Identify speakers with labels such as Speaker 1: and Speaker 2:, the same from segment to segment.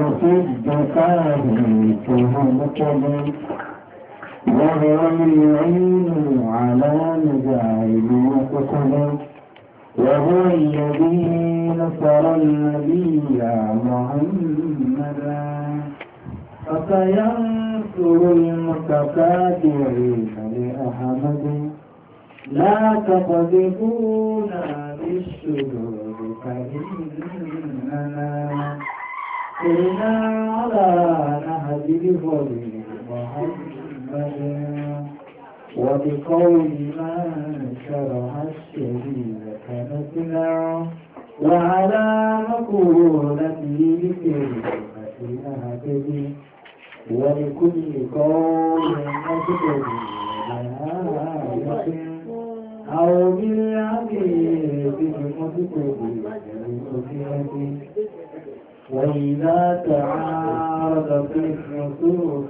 Speaker 1: الدكاه مقبل وهو العين على مجاعب وقتل وهو الذي نصر النبي محمدا فسينصر المتكاترين لأحمد لا تقذفونا بالشذوذ فإننا سرنا على نهج الفضل محمد وبقول من شرح الشريعة نسلا وعلى مقولته بكلمة أهتدي ولكل قول نقتدي بآية أو بالعقيد بمقتدي وإذا تعارض في النصوص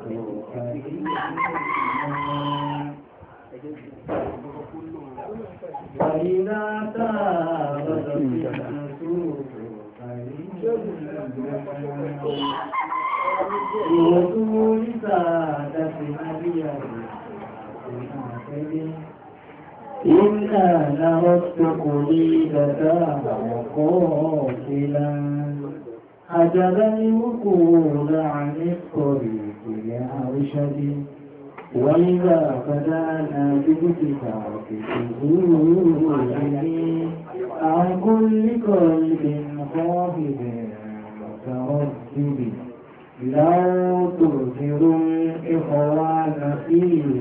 Speaker 1: فإذا تعارض في النصوص بوصول سادة نبيه إنا نرى التقليد قاتلا حجب الوقود عن الطريق لأرشد وإذا بدأنا باتفاق حضوره عن كل قلب خافض متردد لو تؤثر الإخوان في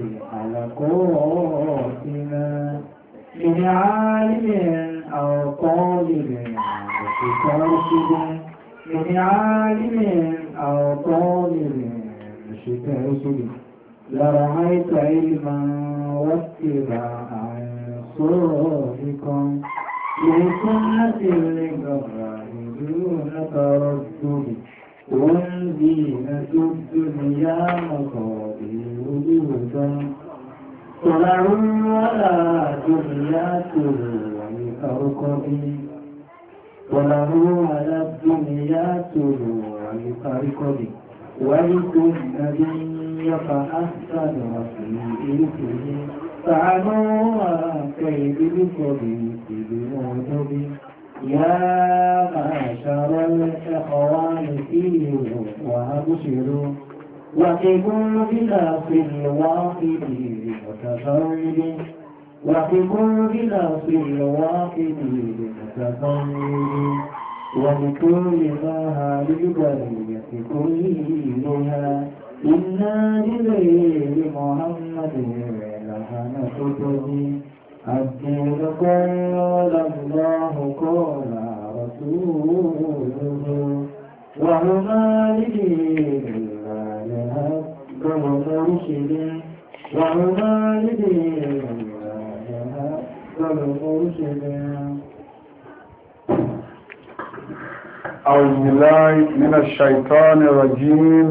Speaker 1: حلقاتنا من عالم أو طالب مترشد من عالم أو طالب مترشد لرأيت علما واتباعا صادقا لسنة الإبراهيم دون تردد وزينة الدنيا مصابيح وجودا طلعوا ولا دنيا ولكركب وله على الدنيا ولكركب ولكل نبي فأحسن وفيه فعنوا كيد بصديق بموجب يا معشر الإخوان فيه وأبشروا وقفوا بنصر الواحد المتفرد وقفوا بنصر الواحد المتفرد وبكل ما للبرية كلها إنا بغير محمد لها نقتدي الدين قال الله قال رسوله وهما لدين الله أفضل مرشد وهما لدين الله أفضل مرشد.
Speaker 2: أعوذ بالله من الشيطان الرجيم.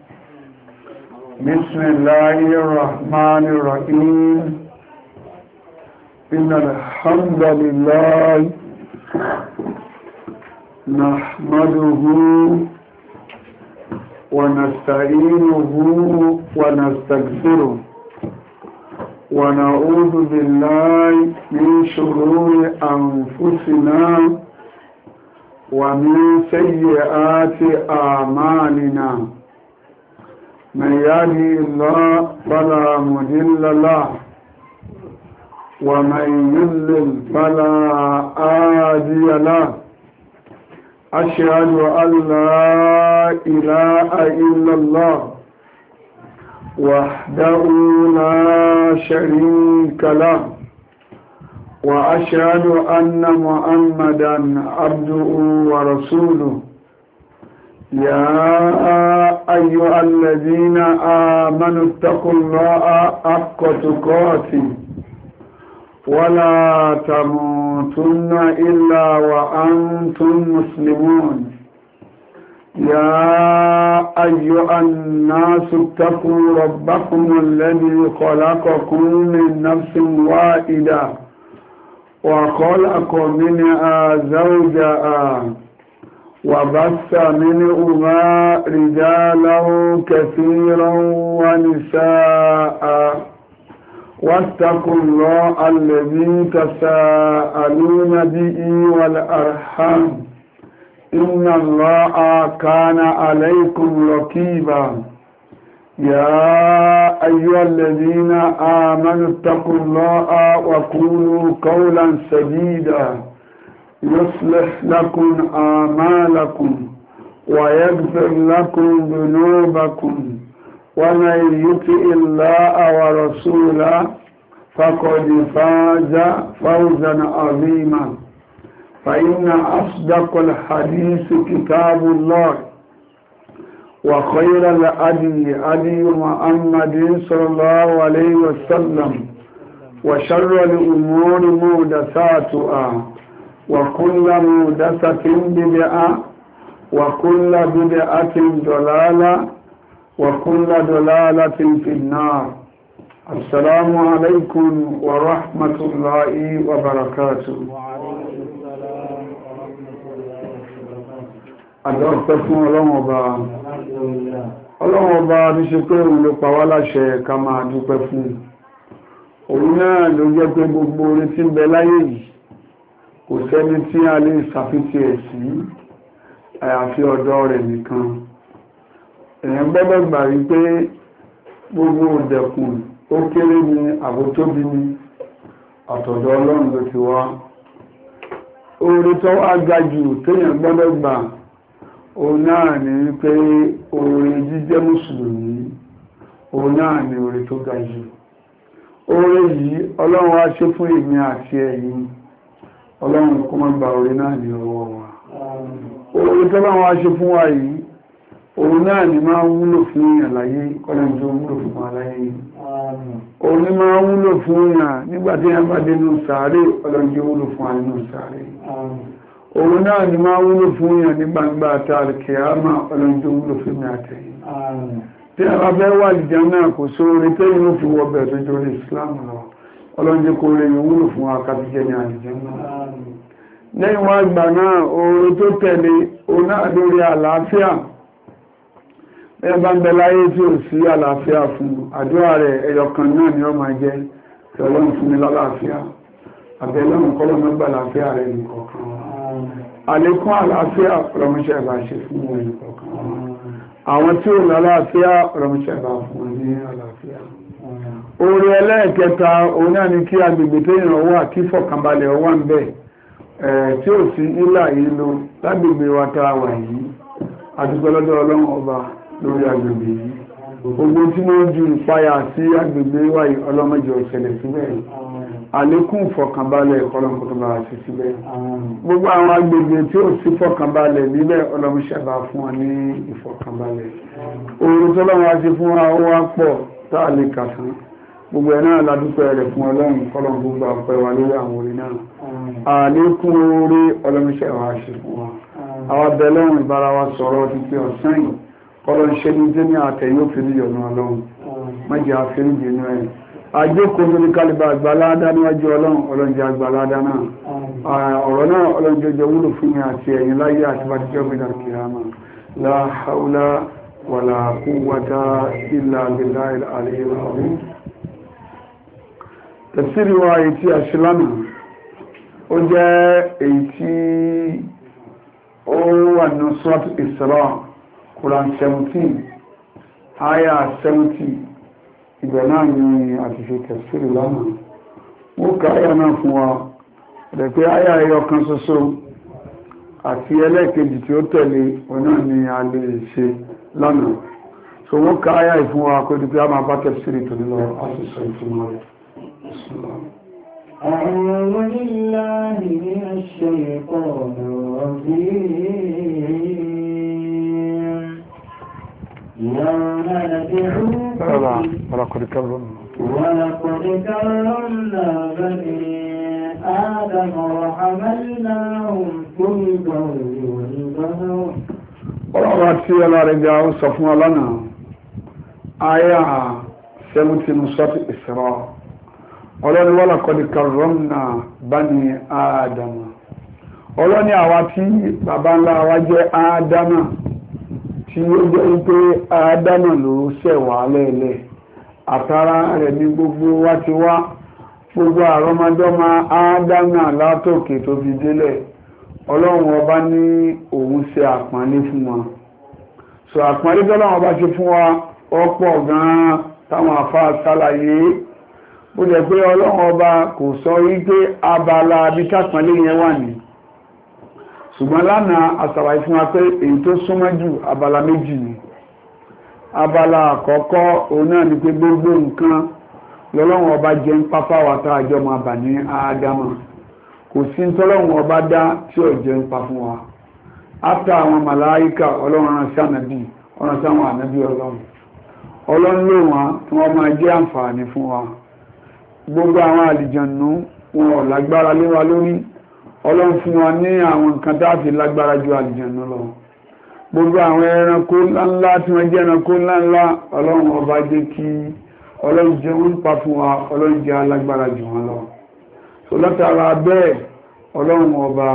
Speaker 2: بسم الله الرحمن الرحيم. إن الحمد لله نحمده ونستعينه ونستغفره ونعوذ بالله من شرور أنفسنا ومن سيئات أعمالنا من يهده الله فلا مضل له ومن يضلل فلا هادي له أشهد أن لا إله إلا الله وحده لا شريك له وأشهد أن محمدا عبده ورسوله. يا أيها الذين آمنوا اتقوا الله حق تقاته ولا تموتن إلا وأنتم مسلمون. يا أيها الناس اتقوا ربكم الذي خلقكم من نفس واحدة وخلق منها زوجها وبث منهما رجالا كثيرا ونساء واتقوا الله الذي تساءلون به والأرحام إن الله كان عليكم رقيبا يا أيها الذين آمنوا اتقوا الله وقولوا قولا سديدا يصلح لكم أعمالكم ويغفر لكم ذنوبكم ومن يطع الله ورسوله فقد فاز فوزا عظيما فإن أصدق الحديث كتاب الله وخير الهدي هدي محمد صلى الله عليه وسلم وشر الأمور محدثاتها وكل محدثة بدعة وكل بدعة ضلالة وكل ضلالة في النار. السلام عليكم ورحمة الله وبركاته. Àdọ́pẹ́ fún Ọlọ́run Ọba. Ọlọ́run Ọba bí ṣe pé òun ló pa wá láṣẹ ká máa dúpẹ́ fún. Òun náà ló jẹ́ pé gbogbo orí tí ń bẹ láyé yìí kò sẹ́ni tí a lè ṣàfitì ẹ̀ sí àyàfi ọ̀dọ̀ rẹ̀ nìkan. Èèyàn gbọ́dọ̀ gbà rí pé gbogbo òdẹ̀kùn ó kéré ní àbótóbi ní àtọ̀dọ̀ Ọlọ́run ló ti wá. Oore tó wá ga jù téèyàn gbọ́dọ̀ gbà òun náà ni pé oore jíjẹ́ mùsùlùmí òun náà ni oore tó ga jù. Oore yìí Ọlọ́run wá ṣe fún èmi àti ẹ̀yin. Ọlọ́run kó má gba oore náà ní ọwọ́ wa. Oore tó bá wá ṣe fún wa yìí òun náà ni máa ń wúlò fún èèyàn láyé Ọlọ́run tó wúlò fún wa láyé. Òun ni máa ń wúlò fún èèyàn nígbàtí èèyàn bá dé nínú sàárè Ọlọ́run tó wúlò fún wa nínú sàárè. Òun náà ni máa ń wúlò fún èèyàn ní gbangba àti àlùkìyámà Ọlọ́run tó wúlò fún mi àtẹ̀yìn. Tí a bá fẹ́ wà ìjà náà kò sóore tẹ́yìn ló fi wọ bẹ̀ tó torí Islam lọ. Ọlọ́run jẹ́ kó rẹ̀ yóò wúlò fún akàbíjẹ́ ní àjíjẹ́ náà. Lẹ́yìn wá gbà náà, oore tó tẹ̀lé, òun náà lórí àlàáfíà. Ẹ bá ń bẹ láyé tí ò sí àlàáfíà fún àdúrà rẹ̀ ẹyọkan náà ni ó máa jẹ́ tí Ọlọ́run fún mi lálàáfíà. Àbẹ̀lọ́run kọ́lọ́ mẹ́gbà àlàáfíà rẹ̀ nìkọ̀ọ̀kan. Àlékún àlàáfíà ọlọ́mọṣẹ́ bá ṣe fún wọn nìkọ̀ọ̀kan. Àwọn tí ò lálàáfíà ọlọ́mọṣẹ́ bá fún wọn ní àlàáfíà. Oore ẹlẹ́ẹ̀kẹta òun náà ni kí agbègbè téèyàn wà kí fọ̀kànbalẹ̀ wà ń bẹ̀ tí ó sì ìlà ìlò lágbègbè wa tá a wà yìí àdúgbò lọ́dọ̀ Ọlọ́run Ọba lórí agbègbè yìí. Gbogbo tí wọ́n ju ìpayà sí agbègbè wa yìí ọlọ́mọdé ọ̀sẹ̀lẹ̀ síbẹ̀. Àlékún ìfọ̀kànbalẹ̀ Ọlọ́run kó tó bá sí síbẹ̀. Gbogbo àwọn agbègbè tí ó sì fọ̀kànbalẹ̀ níbẹ̀ Ọlọ́run ṣẹ̀bà fún wọn ní ìfọ̀kànbalẹ̀. Oore tó lọ́wọ́ wá sí fún wa ó wá pọ̀ tá a lè kà tán. Gbogbo ẹ̀ náà ládúpẹ́ rẹ̀ fún Ọlọ́run kọ́lọ̀n gbogbo àpẹ́ wa lórí àwọn orí náà. Àlékún orí ọlọ́mọṣẹ́ wa ṣe fún wa. Àwọn abẹ́lọ́run ìbára wa sọ̀rọ̀ títí ọ̀sán yìí kọ́lọ̀n ṣe ní jẹ́ ní àtẹ̀ yóò fi rí ọ̀nà Ọlọ́run. Mọ́jẹ́ àfẹ́rí jẹ́nu ẹ̀. Àjókòó lórí kálíbà àgbàládá níwájú Ọlọ́run jẹ́ àgbàládá náà. Ọ̀rọ̀ náà Ọlọ́run jẹ́ wúlò fún mi àti ẹ̀yin láyé àti bá ti jẹ́ òmìnira kìíyàmá. La hawla wala quwwata illa billahil aliyyil azim. Tafsiri wa èyí tí a ṣe lánàá ó jẹ́ èyí tí ó wà ní Suratu Isra Quran 17 aya 70 ìgbẹ̀ náà ni a ti ṣe tafsiri lánàá. Wọ́n ká aya náà fún wa rẹ̀ pé aya ẹyọ kan ṣoṣo àti ẹlẹ́ẹ̀kejì tí ó tẹ̀lé ọ̀nà ni a lè ṣe lánàá. So wọ́n ká aya ìfún wa kó di pé a máa bá tafsiri tó nílọ àṣìṣọ́ ìfúnmọ́ rẹ̀.
Speaker 1: أعوذ بالله من الشيطان الرجيم يوم ندعو
Speaker 2: ولقد
Speaker 1: كرمنا بني آدم وحملناهم في البر والبحر.
Speaker 2: ọlọ́rọ̀ tí ọlọ́rẹ̀gá ó sọ fún ọlọ́nà àyà 17 Suratu Isra ọlọ́run wa laqad karramna bani Adam ọlọ́ni àwa tí bàbá ńlá wa jẹ́ Ádámà tí ó jẹ́ wípé Ádámà ló ṣẹ̀ wá lẹ́ẹ̀lẹ̀ àtàrà rẹ̀ ní gbogbo wa ti wá gbogbo àrọ́mọdọ́mọ Ádámà látòkè tó fi délẹ̀ ọlọ́run ọba ní òun ṣe àpọ́nlé fún wọn so àpọ́nlé tọ́lọ́run ọba ṣe fún wa ọ̀pọ̀ gan-an táwọn àfáà ṣàlàyé ó jẹ́ pé ọlọ́run ọba kò sọ wípé abala abítàpọ́nlé yẹn wà ní ṣùgbọ́n lánàá àṣàlàyé fún wa pé èyí tó súnmọ́ jù abala méjì ni abala àkọ́kọ́ òun náà ni pé gbogbo nǹkan lọ́lọ́run ọba jẹ́ ń pápá wa tá a jọ máa bà ní Ádámà kò sí tọ́lọ́run ọba dá tí ò jẹ́ ń pa fún wa áfítà àwọn màláíkà ọlọ́run rán sí ànábì ọ̀ràn sáwọn ànábì ọlọ́run lò wọ́n tí wọ́n máa jẹ́ àǹfààní fún wa gbogbo àwọn àlìjànú wọn ò lágbára lé wa lórí ọlọ́run fún wa ní àwọn nǹkan tá a fi lágbára ju àlìjànú lọ gbogbo àwọn ẹranko ńláńlá tí wọ́n jẹ́ ẹranko ńláńlá ọlọ́run ọba jẹ́ kí ọlọ́run jẹ́ wọ́n pa fún wa ọlọ́run jẹ́ alágbára jù wọn lọ so látara bẹ́ẹ̀ ọlọ́run ọba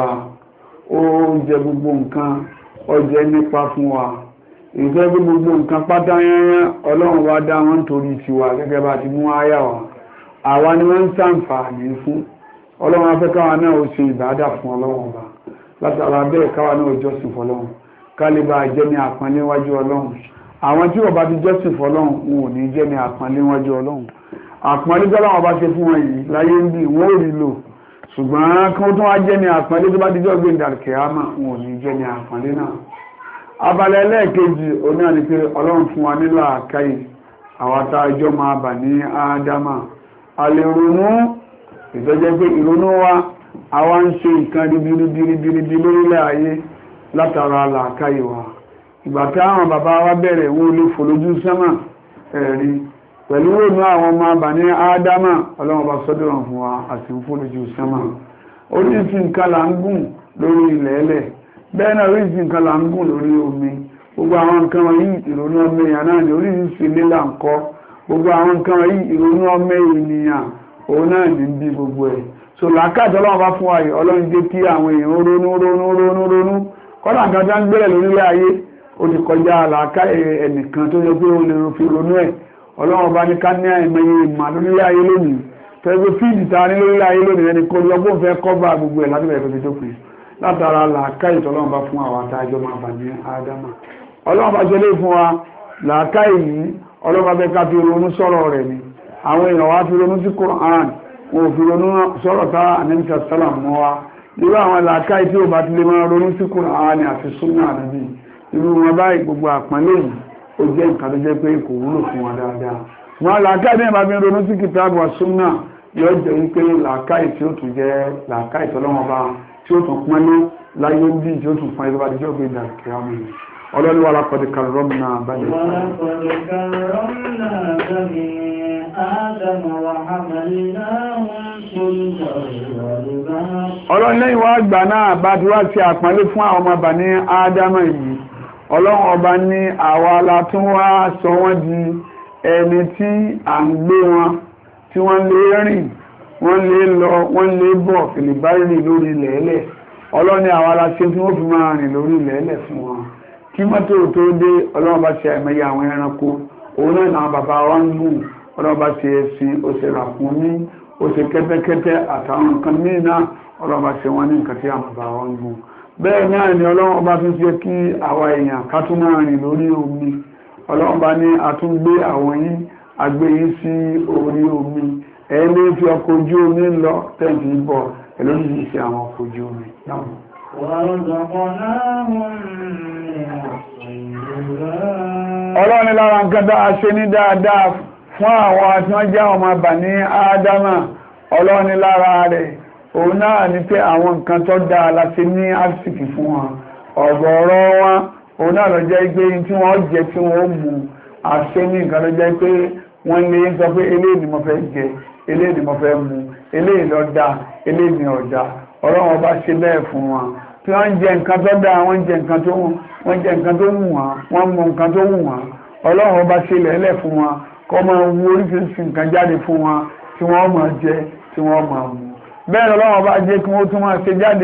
Speaker 2: ó jẹ gbogbo nǹkan ó jẹ́ nípa fún wa ìfẹ́ gbogbo nǹkan pátá yẹn ọlọ́run wá dá wọn torí tiwa gẹ́gẹ́ bá ti mú àyà wa àwa ni wọ́n ń ṣàǹfààní fún ọlọ́run afẹ́ káwa náà ó ṣe ìbádà fún ọlọ́run ọba látara bẹ́ẹ̀ káwa náà ó jọ́sìn fọlọ́run kálíbà jẹ́ ní àpọ́nlé wájú ọlọ́run àwọn tí wọ́n bá ti jọ́sìn fọlọ́run wọn ò ní jẹ́ ní àpọ́nlé wájú ọlọ́run àpọ́nlé tí ọlọ́run bá ṣe fún wọn yìí láyé ń bì wọ́n ò rí lò ṣùgbọ́n kí wọ́n tún wá jẹ́ ní àpọ́nlé tó bá ti jọ́ gbé ìdàkẹ́hámà wọn ò ní jẹ́ ní àpọ́nlé náà abala ẹlẹ́ẹ̀kejì òun náà ni pé ọlọ́run fún wa nílò àkáyè àwọn àtàjọ́ máa bà ní Ádámà a lè ronú ìtọ́jẹ́ pé ìrònú wa àwa ń ṣe nǹkan ribiribi lórílẹ̀ ayé látara làákàyè wa ìgbà tí àwọn bàbá wa bẹ̀rẹ̀ wọn lè fò lójú sánmà ẹ̀rí pẹ̀lú ronú àwọn ọmọ bà ní Ádámà ọlọ́run bá sọ́dọ̀ fún wa àti ń fò lójú sánmà oríṣi nǹkan là ń gùn lórí ilẹ̀ ẹlẹ̀ bẹ́ẹ̀ náà oríṣi nǹkan là ń gùn lórí omi gbogbo àwọn nǹkan wọ̀nyí ìrònú ọmọ èèyàn náà ni oríṣi ilé là ń kọ́ gbogbo àwọn nǹkan wọ̀nyí ìrònú ọmọ ènìyàn òun náà ní bí gbogbo ẹ̀ so làákàtà ọlọ́run bá fún wa yìí ọlọ́run jẹ́ kí àwọn èèyàn ronú kọ́lá nǹkan tó ń gbẹ̀rẹ̀ lórílẹ̀ ayé ó ti kọjá làákà ẹnìkan tó yẹ pé ó lè fi ronú ẹ̀ ọlọ́run bá ní ká ní àìmọye ìmọ̀ lórílẹ̀ ayé lónìí tẹ́gbẹ́ fíìdì ta ní lórílẹ̀ ayé lónìí ẹni kó lọ bóun fẹ́ kọ́bà gbogbo ẹ̀ láti bẹ̀rẹ̀ tó pè látara làákà ìtọ́lọ́run bá fún àwọn àtàjọ máa bà ní Ádámà ọlọ́run bá ṣe lé fún wa làákà yìí ọlọ́run bá fẹ́ ká fi ronú sọ̀rọ̀ rẹ̀ ni àwọn èèyàn wá fi ronú sí Qur'an wọn ò fi ronú sọ̀rọ̀ tá ànẹ́mísà sálàm mọ́ wa irú àwọn làákà tí ó bá ti lè máa ronú sí Qur'an àti súnà ànábì irú wọn báyìí gbogbo àpọ́nlé yìí ó jẹ́ nǹkan tó jẹ́ pé kò wúlò fún wọn dáadáa wọn làákà tí wọn bá fi ronú sí kìtàbù wa súnà yóò jẹ́ wípé làákà tí ó tún jẹ́ làákà ìtọ́lọ́wọ́n bá tí ó tún pọ́nlé láyé ń bí tí ó tún pọ́n ẹgbẹ́ bá ti jẹ́ ògbé ìdàkẹ́ àmì ọlọ́ni wà lápọ̀dé karọ́mùnà bani ọlọ́ni lẹ́yìn wá gbà náà bá ti wá sí àpọ́nlé fún àwọn ọmọ Bani Ádámà yìí ọlọ́run ọba ní àwa la tún wá sọ wọ́n di ẹni tí à ń gbé wọn tí wọ́n lè rìn wọ́n lè lọ wọ́n lè bọ̀ fìlìbárì lórí ilẹ̀ẹ́lẹ̀ ọlọ́ni àwa la ṣe tí wọ́n fi máa rìn lórí ilẹ̀ẹ́lẹ̀ fún wọn kí mọ́tò tó dé ọlọ́run bá ṣe àìmọye àwọn ẹranko òun náà náà bàbá wa ń gùn ọlọ́run bá ṣe ẹṣin ó ṣe ràkúnmí ó ṣe kẹ́tẹ́kẹ́tẹ́ àtàwọn nǹkan míì náà ọlọ́run bá ṣe wọ́n ní nǹkan tí àwọn bàbá wa ń gùn bẹ́ẹ̀ náà ni ọlọ́run bá tún ṣe kí àwa èèyàn ká tún máa rìn lórí omi ọlọ́run bá ní àtúngbé àwọn yìí àgbé yìí sí orí omi ẹ̀ẹ́lé fi ọkọ̀ ojú omi lọ tẹ̀sí bọ̀ ẹ̀lórí sí àwọn ọkọ̀ ojú omi náà. Ọlọ́run ní lára nǹkan tá a ṣe ní dáadáa fún àwọn tí wọ́n jẹ́ ọmọ Bani Ádámà Ọlọ́run ní lára rẹ̀ òun náà ní pé àwọn nǹkan tó dáa láti ní àsìkò fún wọn ọ̀gọ̀ọ̀rọ̀ wọn òun náà lọ jẹ́ pé tí wọ́n jẹ tí wọ́n mú àṣẹ ní nǹkan lọ jẹ́ pé wọ́n lè sọ pé eléyìí ni mo fẹ́ jẹ eléyìí ni mo fẹ́ mú eléyìí ló dáa eléyìí ni ò dáa Ọlọ́run ọba ṣe bẹ́ẹ̀ fún wọn tí wọ́n jẹ nǹkan tó dáa wọ́n jẹ nǹkan tó wù wọ́n mú nǹkan tó wù wọ́n Ọlọ́run ọba ṣe lẹ́lẹ̀ fún wọn kó máa wú oríṣiríṣi nǹkan jáde fún wọn tí wọ́n máa jẹ tí wọ́n máa mú bẹ́ẹ̀ Ọlọ́run ọba jẹ́ kí wọ́n tún máa ṣe jáde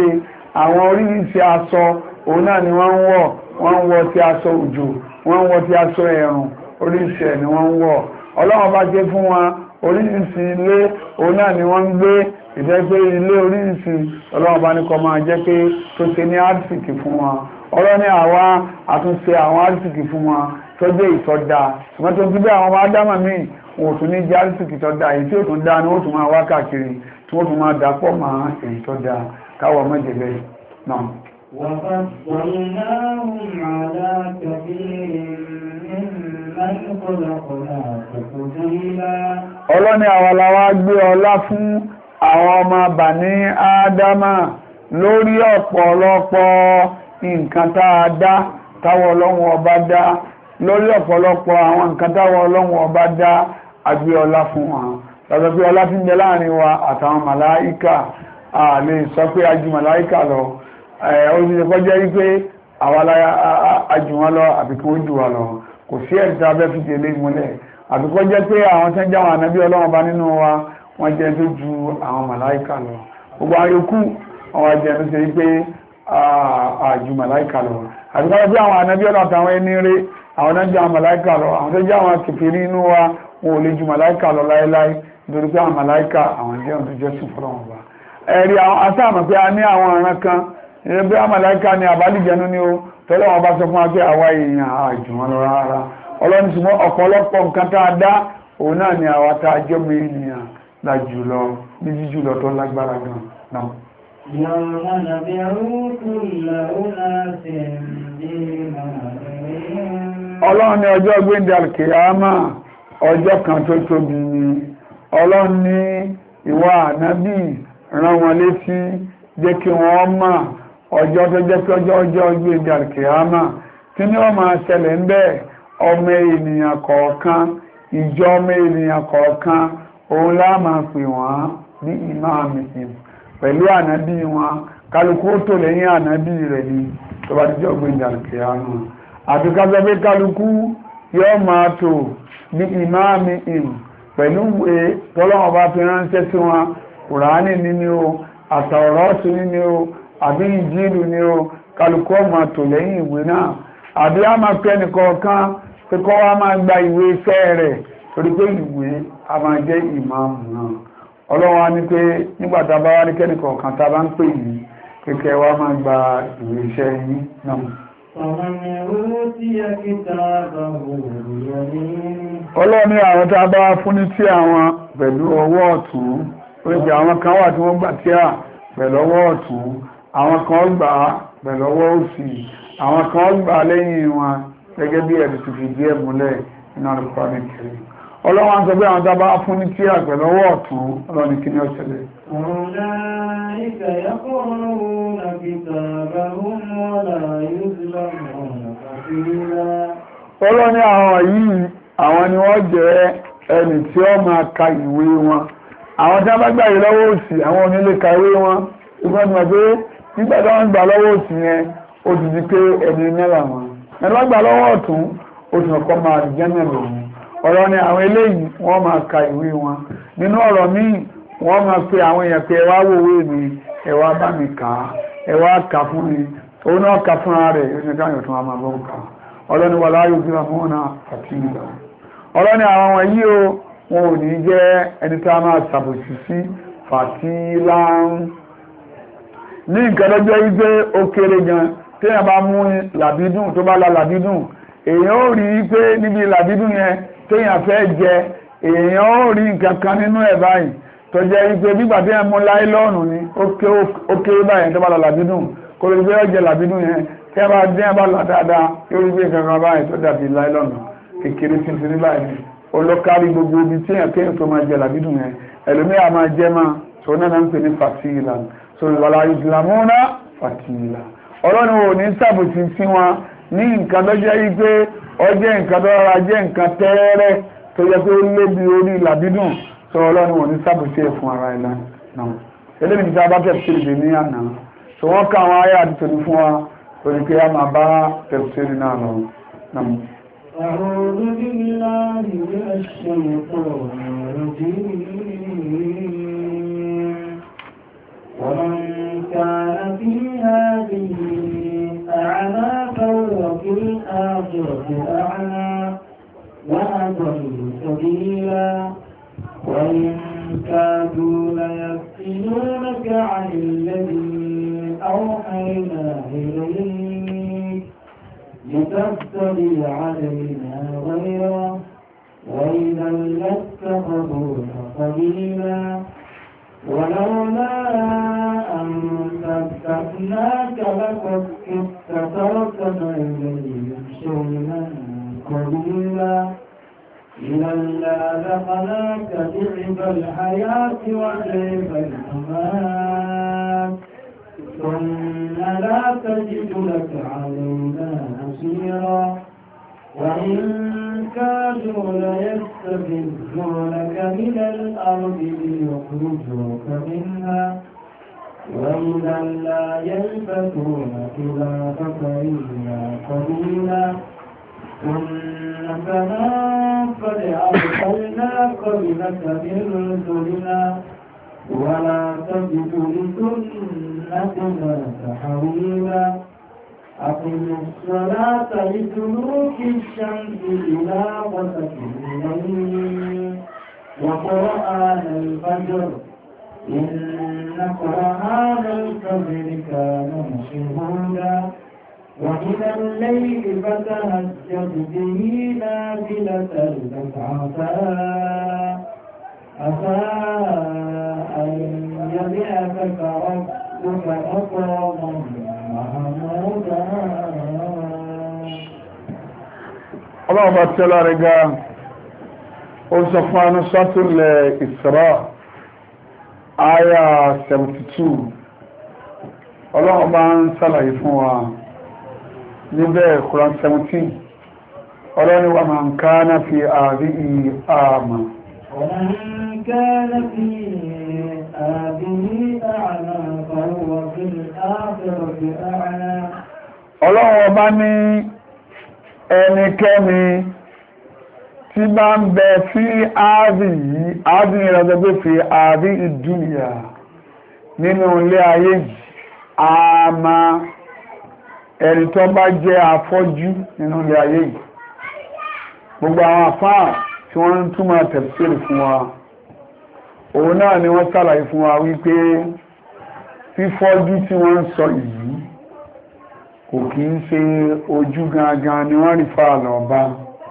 Speaker 2: àwọn oríṣiríṣi aṣọ òun náà ni wọ́n ń wọ̀ ti aṣọ òjò wọ́n ń wọ̀ ti aṣọ ẹ̀rùn oríṣiríṣi ẹ̀ ni wọ́n ń wọ̀ ọlọ́run bá jẹ́ fún wọn oríṣiríṣi ilé òun náà ni wọ́n ń gbé ìfẹ́ pé ilé oríṣiríṣi ọlọ́run bá ní kó máa jẹ́ pé tó ṣe ní àrísìkì fún wọn ọlọ́ni àwa àtúnṣe àwọn àrísìkì fún wọn tó jẹ́ ìtọ́dá ṣùgbọ́n tó ti bí àwọn ọmọ ádámà míì wọn ò tún ní jẹ́ àrísìkì tọ́dá èyí tí ó tún dá ní ó tún máa wá káàkiri tí wọ́n tún máa dàpọ̀ máa èyí tọ́dá káwọ̀ mọ́jẹ̀lẹ̀ náà.
Speaker 1: وَفَضَّلْنَاهُمْ عَلَى كَثِيرٍ مِّمَّنْ خَلَقْنَا تَفْضِيلًا
Speaker 2: ọlọ́ni àwa la wá gbé ọlá fún àwọn ọmọ bàní ádámà lórí ọ̀pọ̀lọpọ̀ nǹkan tá a dá táwọn ọlọ́run ọba dá lórí ọ̀pọ̀lọpọ̀ àwọn nǹkan táwọn ọlọ́run ọba dá agbé ọlá fún wọn lọ́sọ pé ọlá tí ń bẹ láàrin wa àtàwọn màláíkà a lè sọ pé a jù màláíkà lọ ó sì lè kọjá wípé àwa ajù wọn lọ àbí kí wọ́n jù wa lọ kò sí ẹ̀rí tá a fẹ́ fi tẹ̀lé ìmúlẹ̀ àbí kó jẹ́ pé àwọn tẹ́ ń jáwọn ànábí ọlọ́run ọba nínú wa wọ́n jẹ́ tó ju àwọn màláíkà lọ gbogbo ayokú àwọn jẹ́ tó ṣe wípé àjù màláìkà lọ àbíkáwọ́ bí àwọn ànábí ọ̀nà àtàwọn ẹni rí àwọn náà jẹ́ àwọn màláìkà lọ àwọn tó jẹ́ àwọn kèfèrí inú wa wọn ò lè ju màláìkà lọ láéláé nítorí pé àwọn màláìkà àwọn jẹ́ ohun tó jẹ́ sùn fọ́lọ́ wọn bá ẹ̀rí àwọn asáàmù pé a ní àwọn ọ̀ràn kan ẹ̀rí bí àwọn màláìkà ní àbálìjẹnu ni ó tọ́lọ́ wọn bá sọ fún wa pé àwa èèyàn àjù wọn lọ rárá ọlọ́run ṣùgbọ́n ọ̀pọ̀lọpọ̀ nǹkan tá a dá òun náà ni àwa tá a jẹ́ mọ ènìyàn lájù lọ ní jíjù lọ tó lágbára gan náà.
Speaker 1: يوم ندعو كل أناس بإمامهم
Speaker 2: ọlọ́run ní ọjọ́ gbéǹdé alkiyama ọjọ́ kan tó tóbi ni ọlọ́run ní ìwà ànábì rán wọn létí jẹ́ kí wọ́n mọ̀ ọjọ́ tó jẹ́ pé ọjọ́ gbéǹdé alkiyama tí ní wọ́n máa ṣẹlẹ̀ ń bẹ́ẹ̀ ọmọ ènìyàn kọ̀ọ̀kan ìjọ ọmọ ènìyàn kọ̀ọ̀kan òun lá máa pè wọ́n ní ìmáàmìhìm pẹ̀lú ànábì wọn kálukú tó lẹ́yìn ànábì rẹ̀ ni tó bá díjọ́ gbéǹdé alkiyama àti ká sọ pé kálukú yóò máa tò ní ìmáàmìhìm pẹ̀lú ìwé tọ́lọ́wọ́n bá fi ránṣẹ́ sí wọn kùránì ní o àtàwọ̀rọ́sù ní o àbí ìjìlù ní o kálukú máa tò lẹ́yìn ìwé náà àbí a máa pẹ́ nìkọ̀ọ̀kan pé kọ́ wá máa gba ìwé iṣẹ́ rẹ̀ torí pé ìwé a máa jẹ́ ìmáàmù náà ọlọ́wọ́n á ní pé nígbà tá a bá wá ní kẹ́nìkọ̀ọ̀kan tá a bá ń pè yìí kékeré wá máa gba ìwé iṣẹ́ yìí náà. Ọlọ́ni àwọn tá a bá fún ní tí àwọn pẹ̀lú ọwọ́ ọ̀tún oríṣi àwọn kan wà tí wọ́n gbà tí à pẹ̀lú ọwọ́ ọ̀tún àwọn kan gbà pẹ̀lú ọwọ́ òsì àwọn kan gbà lẹ́yìn wọn gẹ́gẹ́ bí ẹ̀rí ti fi díẹ̀ múlẹ̀ nínú àlùkò nìkiri ọlọ́wọ́n sọ pé àwọn tá a bá fún ní tí à pẹ̀lú ọwọ́ ọ̀tún ọlọ́ni kí ni ó ṣẹlẹ̀.
Speaker 1: أولئك يقرؤون كتابهم ولا يظلمون فتيلا
Speaker 2: Ọlọ́ni àwọn yìí àwọn ni wọ́n jẹ́ ẹni tí ó máa ka ìwé wọn àwọn tí wọ́n bá gbà yìí lọ́wọ́ òsì àwọn onílé ka ìwé wọn ìgbọ́n ti mọ̀ pé nígbà tí wọ́n gbà lọ́wọ́ òsì yẹn ó ti di pé ẹni mẹ́ra wọn ẹni wọ́n gbà lọ́wọ́ ọ̀tún ó ti mọ̀ kọ́ máa jẹ́ mẹ́rin òun Ọlọ́ni àwọn eléyìí wọ́n máa ka ìwé wọn nínú ọ̀rọ̀ míì wọ́n máa pe àwọn èèyàn pé ẹ wá wòwé mi ẹ wá bá mi kà á ẹ wá kà fún mi òun náà kà fúnra rẹ̀ yóò ṣe káyọ̀ tó máa bọ́ kà Ọlọ́ni wà láyé òbí wọn fún ọ̀nà àti ìgbà Ọlọ́ni àwọn wọ̀nyí o wọn ò ní jẹ́ ẹni tá a máa ṣàbòsí sí fàtíláń ní nǹkan lọ́jọ́ yìí pé ó kéré gan téèyàn bá mú làbídùn tó bá la làbídùn èèyàn ó rí i pé níbi làbídùn yẹn téèyàn fẹ́ jẹ èèyàn ó rí nǹkan kan nínú ẹ̀ báyìí tó jẹ́ ìpé bígbà tí ẹ mú láìlọ́ọ̀nù ní ó kéré báyìí tó bá lọ làbídùn kó lè gbé ọjẹ́ làbídùn yẹn tí ẹ bá dín ẹ bá lọ dáadáa yóò rí gbé kankan báyìí tó dàbí láìlọ́ọ̀nù kékeré títí ní báyìí olókárí gbogbo ibi tí èèyàn kéèyàn tó máa jẹ làbídùn yẹn ẹlòmíà máa jẹ máa tó náà ń pè ní fàtíìlà so ìwàlá ìsìlámúnà fàtíìlà ọlọ́run ò ní sàbòsí sí wọn ní nǹkan tó jẹ́ wípé ọjẹ́ nǹkan tó rọra jẹ́ nǹkan tẹ́ẹ́rẹ́ tó yẹ pé ó lé bí orí làbídùn sọ ọlọ́run wọ̀n ní sábòsí ẹ̀ fún ara ẹ̀lá náà eléyìí ní sábà tẹ̀síìrì ní àná so wọ́n ká àwọn ayé àti tòní fún wa torí pé a máa bá tẹ̀síìrì náà lọ náà.
Speaker 1: أعوذ بالله من الشيطان الرجيم ومن كان في وأضل سبيلا وإن كادوا ليفتنونك عن الذي أوحينا إليك لتفتري علينا غيره وإذا لاتخذوك خليلا ولولا أن ثبتناك لقد كدت تركن إليهم شيئا قليلا إذا لأذقناك ضعف الحياة وضعف الممات ثم لا تجد لك علينا نصيرا وإن كادوا ليستفزونك من الأرض ليخرجوك منها وإذا لا يلبثون خلافك إلا قليلا كما قد أرسلنا قبلك من رسلنا ولا تجد لسنتنا تحويلا أقم الصلاة لدلوك الشمس إلى غسق الليل وقرآن الفجر إن قرآن الفجر كان مشهودا ومن الليل فتهجد به نافلة لك عسى أن يبعثك ربك مقاما محمودا.
Speaker 2: الله تعالى رجاء وصفان سورة الإسراء آية 72 الله bá ń ṣàlàyé fún wa níbẹ̀ Quran 17 ọlọ́ni wa man kana fi hadhihi a'ma
Speaker 1: ومن كان في هذه أعمى فهو في الآخرة أعمى.
Speaker 2: ọlọ́run ọba ní ẹnikẹ́ni tí bá ń bẹ sí ààbì yìí ààbì ìrọ̀gbẹ́ fi ààbì ìdúnìyà nínú ilé ayé yìí àmà ẹni tó bá jẹ́ afọ́jú nínú ilé ayé yìí. Gbogbo àwọn àfáà tí wọ́n ń túmọ̀ tafsir fún wa òun náà ni wọ́n ṣàlàyé fún wa wípé fífọ́jú tí wọ́n ń sọ yìí kò kí ń ṣe ojú gangan ni wọ́n rí fà lọ́ba.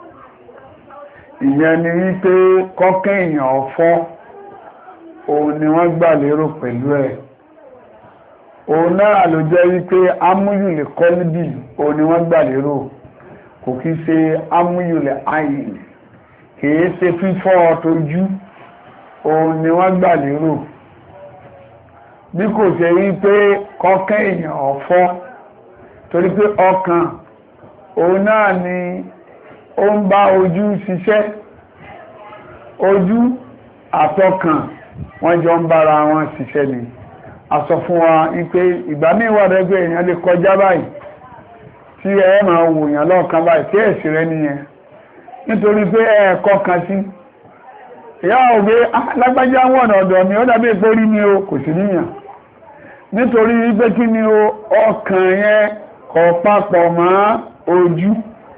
Speaker 2: Ìyẹn ni wípé kọ́kẹ́ èèyàn ọ̀fọ́ òun ni wọ́n gbà lérò pẹ̀lú ẹ̀. Òun náà ló jẹ́ wípé amúyùlẹ̀ kọ́líbì òun ni wọ́n gbà lérò, kò kí ṣe amúyùlẹ̀ àyìn, kìí ṣe fífọ́ tójú òun ni wọ́n gbà lérò. Bí kò ṣe wípé kọ́kẹ́ èèyàn ọ̀fọ́ torí pé ọkàn òun náà ni ó ń bá ojú ṣiṣẹ́, ojú àtọkàn wọ́n jọ ń bára wọn ṣiṣẹ́ ni. A sọ fún wa wípé ìgbà míì wà rẹ́gbẹ́ èèyàn lè kọjá báyìí tí ẹ máa wò yàn lọ́ọ̀kan báyìí tí ẹ̀sì rẹ nìyẹn nítorí pé ẹ̀ẹ̀kọ́ kan sí ìyá ògbé lágbájá wọ̀nà ọ̀dọ̀ mi ó dàbí pé rí mi o kò sí níyàn nítorí wípé kí ni o ọkàn yẹn kò papọ̀ mọ́ ojú,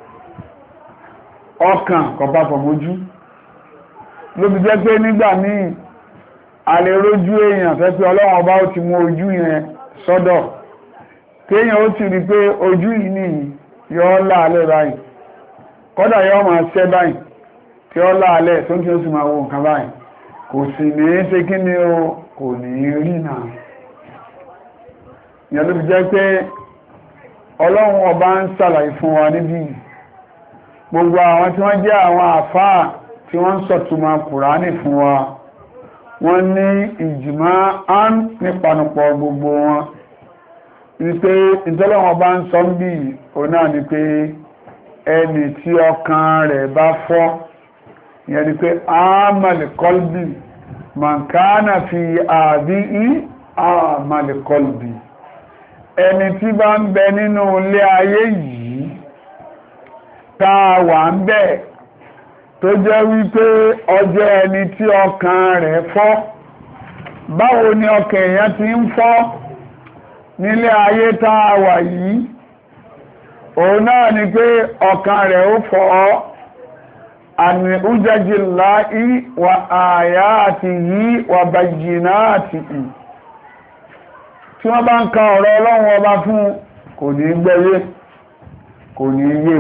Speaker 2: ọkàn kò papọ̀ mọ́ ojú ló fi jẹ́ pé nígbà míì a lè rójú èèyàn fẹ́ pé Ọlọ́run ọba ó ti mú ojú yẹn sọ́dọ̀ kéèyàn ó ti rí pé ojú yìí nìyí yọ́ láàlẹ́ báyìí kọ́dà yọ́ máa ṣẹ́ báyìí tí ó láàlẹ́ tó ń tí ó sì máa wo nǹkan báyìí kò sì ní ṣe kí ni o kò ní rí náà. Ìyẹn ló fi jẹ́ pé Ọlọ́run ọba ń ṣàlàyé fún wa níbí gbogbo àwọn tí wọ́n jẹ́ àwọn àfáà tí wọ́n ń sọ̀túnmọ̀ Kùránì fún wa wọ́n ní ìjìmá án nípanupọ̀ gbogbo wọn wípé ìtọ́lọ́wọ́n bá ń sọ ń bí òun náà ni pé ẹni tí ọkàn rẹ̀ bá fọ́ ìyẹn ni pé àmàlẹ̀kọ́lbì màkánà fi àbí àmàlẹ̀kọ́lbì ẹni tí bá ń bẹ nínú ilé ayé yìí tá a wà ń bẹ tó jẹ́ wípé ọjọ́ ẹni tí ọkàn rẹ̀ fọ́. Báwo ni ọkàn èèyàn ti ń fọ́ nílé ayé tá a wà yìí? Òun náà ni pé ọkàn rẹ̀ ó fọ́ àmì ujajillahi wa ayatihi wa bayyinatihi tí wọ́n bá ń ka ọ̀rọ̀ Ọlọ́run ọba fún kò ní gbọ́yé kò ní yé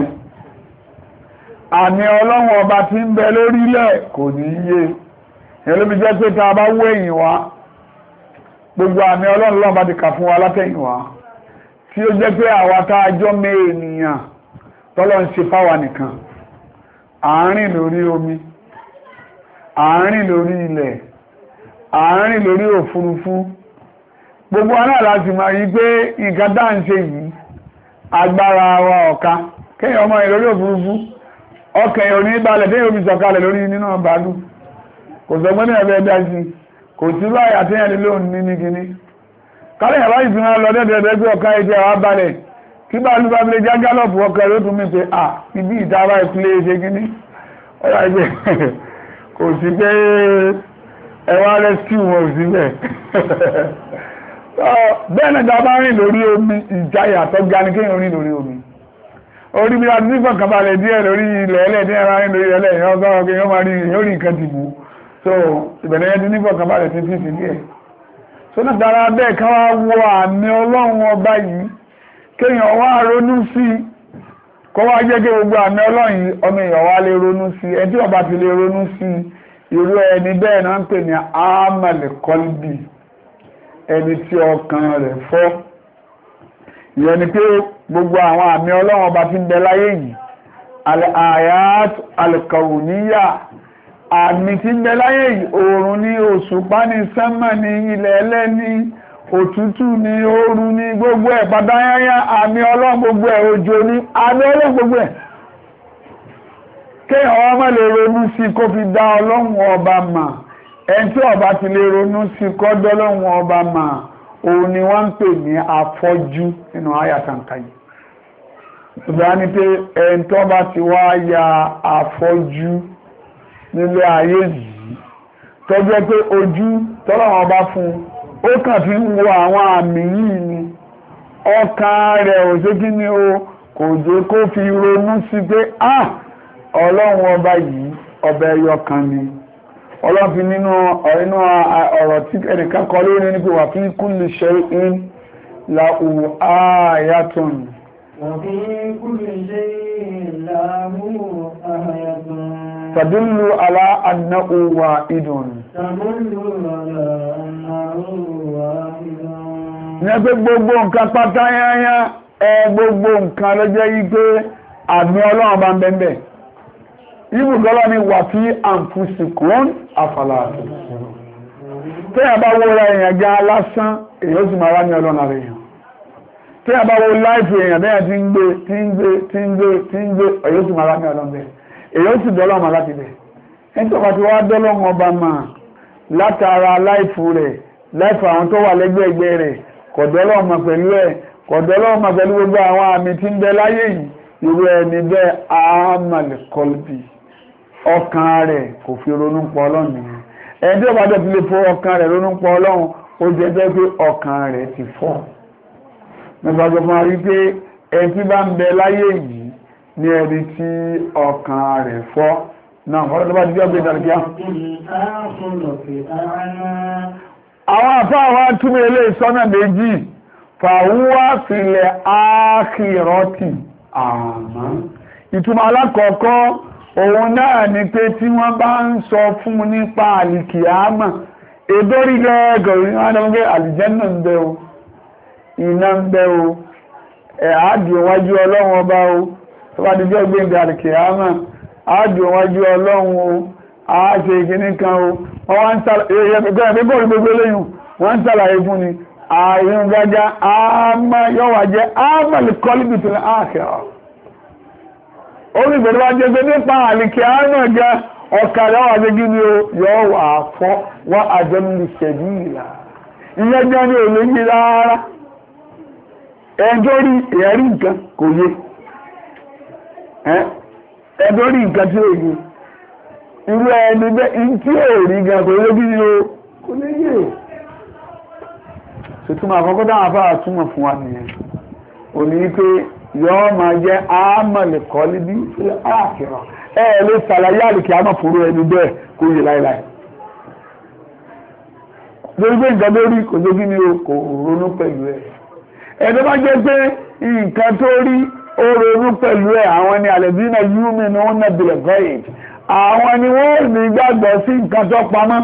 Speaker 2: àmì Ọlọ́run ọba tí ń bẹ lórílẹ̀ kò ní yé ẹlòmí jẹ́ pé tá a bá wó ẹ̀yìn wá gbogbo àmì Ọlọ́run lọ́wọ́ bá ti kà fún wa látẹ̀yìn wá tí ó jẹ́ pé àwa tá a jọ mẹ́ ènìyàn tọ́lọ́ ń ṣe fáwa nìkan àárín lórí omi àárín lórí ilẹ̀ àárín lórí òfurufú gbogbo wa náà láti máa yí pé nǹkan tá ń ṣe yìí agbára wa ọ̀ka kéèyàn ọmọ ìlórí òfurufú ọkàn èèyàn ní balẹ̀ téèyàn omi sọ̀kalẹ̀ lórí nínú bàálù kò sọgbọ́n ní ẹ̀bẹ̀ ẹ̀dá sí kò sí báyìí àtẹ́yàn lè lóòrùn ní kíní kálẹ̀ yàrá ìsinmi lọ dẹ́dẹ̀ẹ́dẹ́ pé ọ̀ká ẹ̀jẹ̀ wa balẹ̀ kí bàálù bá fi lè já gálọ̀pù ọkọ̀ ló tún mí pé ibi ìtara ìpínlẹ̀ ṣe kíní ọ̀rọ̀ ẹgbẹ́ kò sí pé ẹwà rescue wọn ò sí bẹ́ẹ̀ bẹ́ẹ̀ náà dábàá rìn lórí omi ìjáyà tó ga ní kéèyàn rìn lórí omi orí bí a ti nífọ̀ kan balẹ̀ díẹ̀ lórí ilẹ̀ ẹlẹ́dẹ́ ara rìn lórí ẹlẹ́yìn ọgọ́rọ̀ kéèyàn máa rí èèyàn rí nǹkan ti bù so ìbẹ̀rẹ̀ yẹn ti nífọ̀ kan balẹ̀ ti fi sí díẹ̀ so náà dára bẹ́ẹ̀ ká wá wo àmì Ọlọ́run ọba yìí kéèyàn wá ronú sí kó wá jẹ́ kí gbogbo àmì Ọlọ́run yìí ọmọ èèyàn wá lè ronú sí ẹni tí ọba ti lè ronú sí irú ẹni bẹ́ẹ̀ náà ń pè ní àmàlẹ̀ kọ́lbì ẹni tí ọkàn rẹ̀ fọ́ ìyẹn ni pé gbogbo àwọn àmì Ọlọ́run ọba tí ń bẹ láyé yìí al-ayat al-kawniyya àmì tí ń bẹ láyé yìí oòrùn ní òṣùpá ní sánmà ní ilẹ̀ ẹlẹ́ ní òtútù ní ooru ní gbogbo ẹ̀ pátáyáyá àmì Ọlọ́run gbogbo ẹ̀ òjò ní àmì Ọlọ́run gbogbo ẹ̀ kéèyàn ọmọ lè ronú sí kó fi dá Ọlọ́run ọba mà ẹni tí ọba ti lè ronú sí kọ́dọ̀ Ọlọ́run ọba mà òun ni wọ́n ń pè ní afọ́jú nínú àyàtànkà yìí ṣùgbọ́n ní pé ẹni tó bá ti wá ya afọ́jú nílé ayé yìí tó jẹ́ pé ojú tọ́lọ́run ọba fún ó kàn fi ń wo àwọn àmì yìí ni ọkàn rẹ̀ ò sí kí ni o kò jẹ́ kó fi ronú sí pé Ọlọ́run ọba yìí ọba ẹyọ kan ni Ọlọ́run fi nínú ọ̀rọ̀ tí ẹnìkan kọ lórí ní pé wà fi kulli shay'in lahu ayatun
Speaker 1: wa fi kulli shay'in lahu ayatun
Speaker 2: tadullu ala annahu wahidun ní ẹgbẹ́ gbogbo nǹkan pátá yányá gbogbo nǹkan ló jẹ́ yí pé àmì Ọlọ́run bá ń bẹ́ẹ̀ ibùdọ́lọ́ ni wà fí àǹfùsìkún àfàlàtò tí a bá wo ra èèyàn já lásán èèyàn sì máa wá ní Ọlọ́run àrẹ èèyàn tí a bá wo láìpù èèyàn bẹ́ẹ̀ tí ń gbé èèyàn sì máa wá ní Ọlọ́run bẹ́ẹ̀ èèyàn sì dọ́lọ́ máa láti bẹ̀ ẹni tó bá ti wá dọ́lọ́run ọba máa látara láìpù rẹ̀ láìpù àwọn tó wà lẹ́gbẹ̀ẹ́gbẹ́ rẹ̀ kọ̀dọ́lọ́ máa pẹ̀lú ẹ̀ kọ̀dọ́lọ́ máa pẹ̀lú gbogbo àwọn àmì tí ń bẹ láyé yìí irú ẹni bẹ́ẹ̀ àmàlẹ̀ kọlbì ọkàn rẹ̀ kò fi ronú pọ̀ Ọlọ́run nìyẹn ẹni tí ó bá dẹ̀ fi lè fọ́ ọkàn rẹ̀ ronú pọ̀ Ọlọ́run ó jẹ́ jẹ́ pé ọkàn rẹ̀ ti fọ́ nígbà tó fún wa rí pé ẹni tí bá ń bẹ láyé yìí ní ẹni tí ọkàn rẹ̀ fọ́ náà wọ́n tó bá ti jẹ́ pé ìdàlùkíá. àwọn àfáà wa túmọ̀ ilé ìsọ́nà méjì fàwúwá filẹ̀ áàkìrọ́tì àmọ́ ìtumọ̀ alákọ̀ọ́kọ́ òun náà ni pé tí wọ́n bá ń sọ fún nípa àlìkìyámà èdórí gẹ́gẹ́ orí wọ́n dẹ̀ wọ́n àlìjẹ́nà ń bẹ o iná ń bẹ o àádìí wájú Ọlọ́run ọba o tó bá dìjọ́ gbẹ̀ǹdẹ̀ àlìkìyámà àádìí wájú Ọlọ́run o àáṣe ìkíní kan o wọ́n ń sàlàyé fún ni ààrùn gágá àmà yọ́wà jẹ́ àmàlì kọlùbì tó ní àkẹ́rọ orí ìgbẹ̀rẹ̀ wá jẹ́ pé nípa àlìkẹ́ àmà ga ọkà yọ́wà jẹ́ gíní o yọ́wà fọ́ wọ́n àjẹ́mìlì ṣẹ̀dí ìlà ìyẹn jẹ́ ní olè yí rárá ẹjọ́ rí ẹ̀rí nǹkan kò yé ẹjọ́ rí nǹkan tí ó yé irú ẹni bẹ́ tí ó rí gan kò yé gíní o kò lè yé ìtumọ̀ àkọ́kọ́ dáwọn afárá túnmọ̀ fún wa nìyẹn ò ní pé yọ́ máa jẹ́ àmàlẹ̀ kọ́líbí àkìrọ̀ lè ṣàlàyé àlìkí àmọ́ fòrò ẹni bẹ́ẹ̀ kó yẹ láìláì lórí pé nǹkan tó rí kò tó kí ni o kò ronú pẹ̀lú ẹ̀ ẹ̀dọ́ bá jẹ́ pé nǹkan tó rí ó ronú pẹ̀lú ẹ̀ àwọn ni àlẹ́bínà yúmi ni wọ́n náà bìlẹ̀ gọ́yìn àwọn ni wọ́n ní gbàgbọ́ sí nǹkan tó pamọ́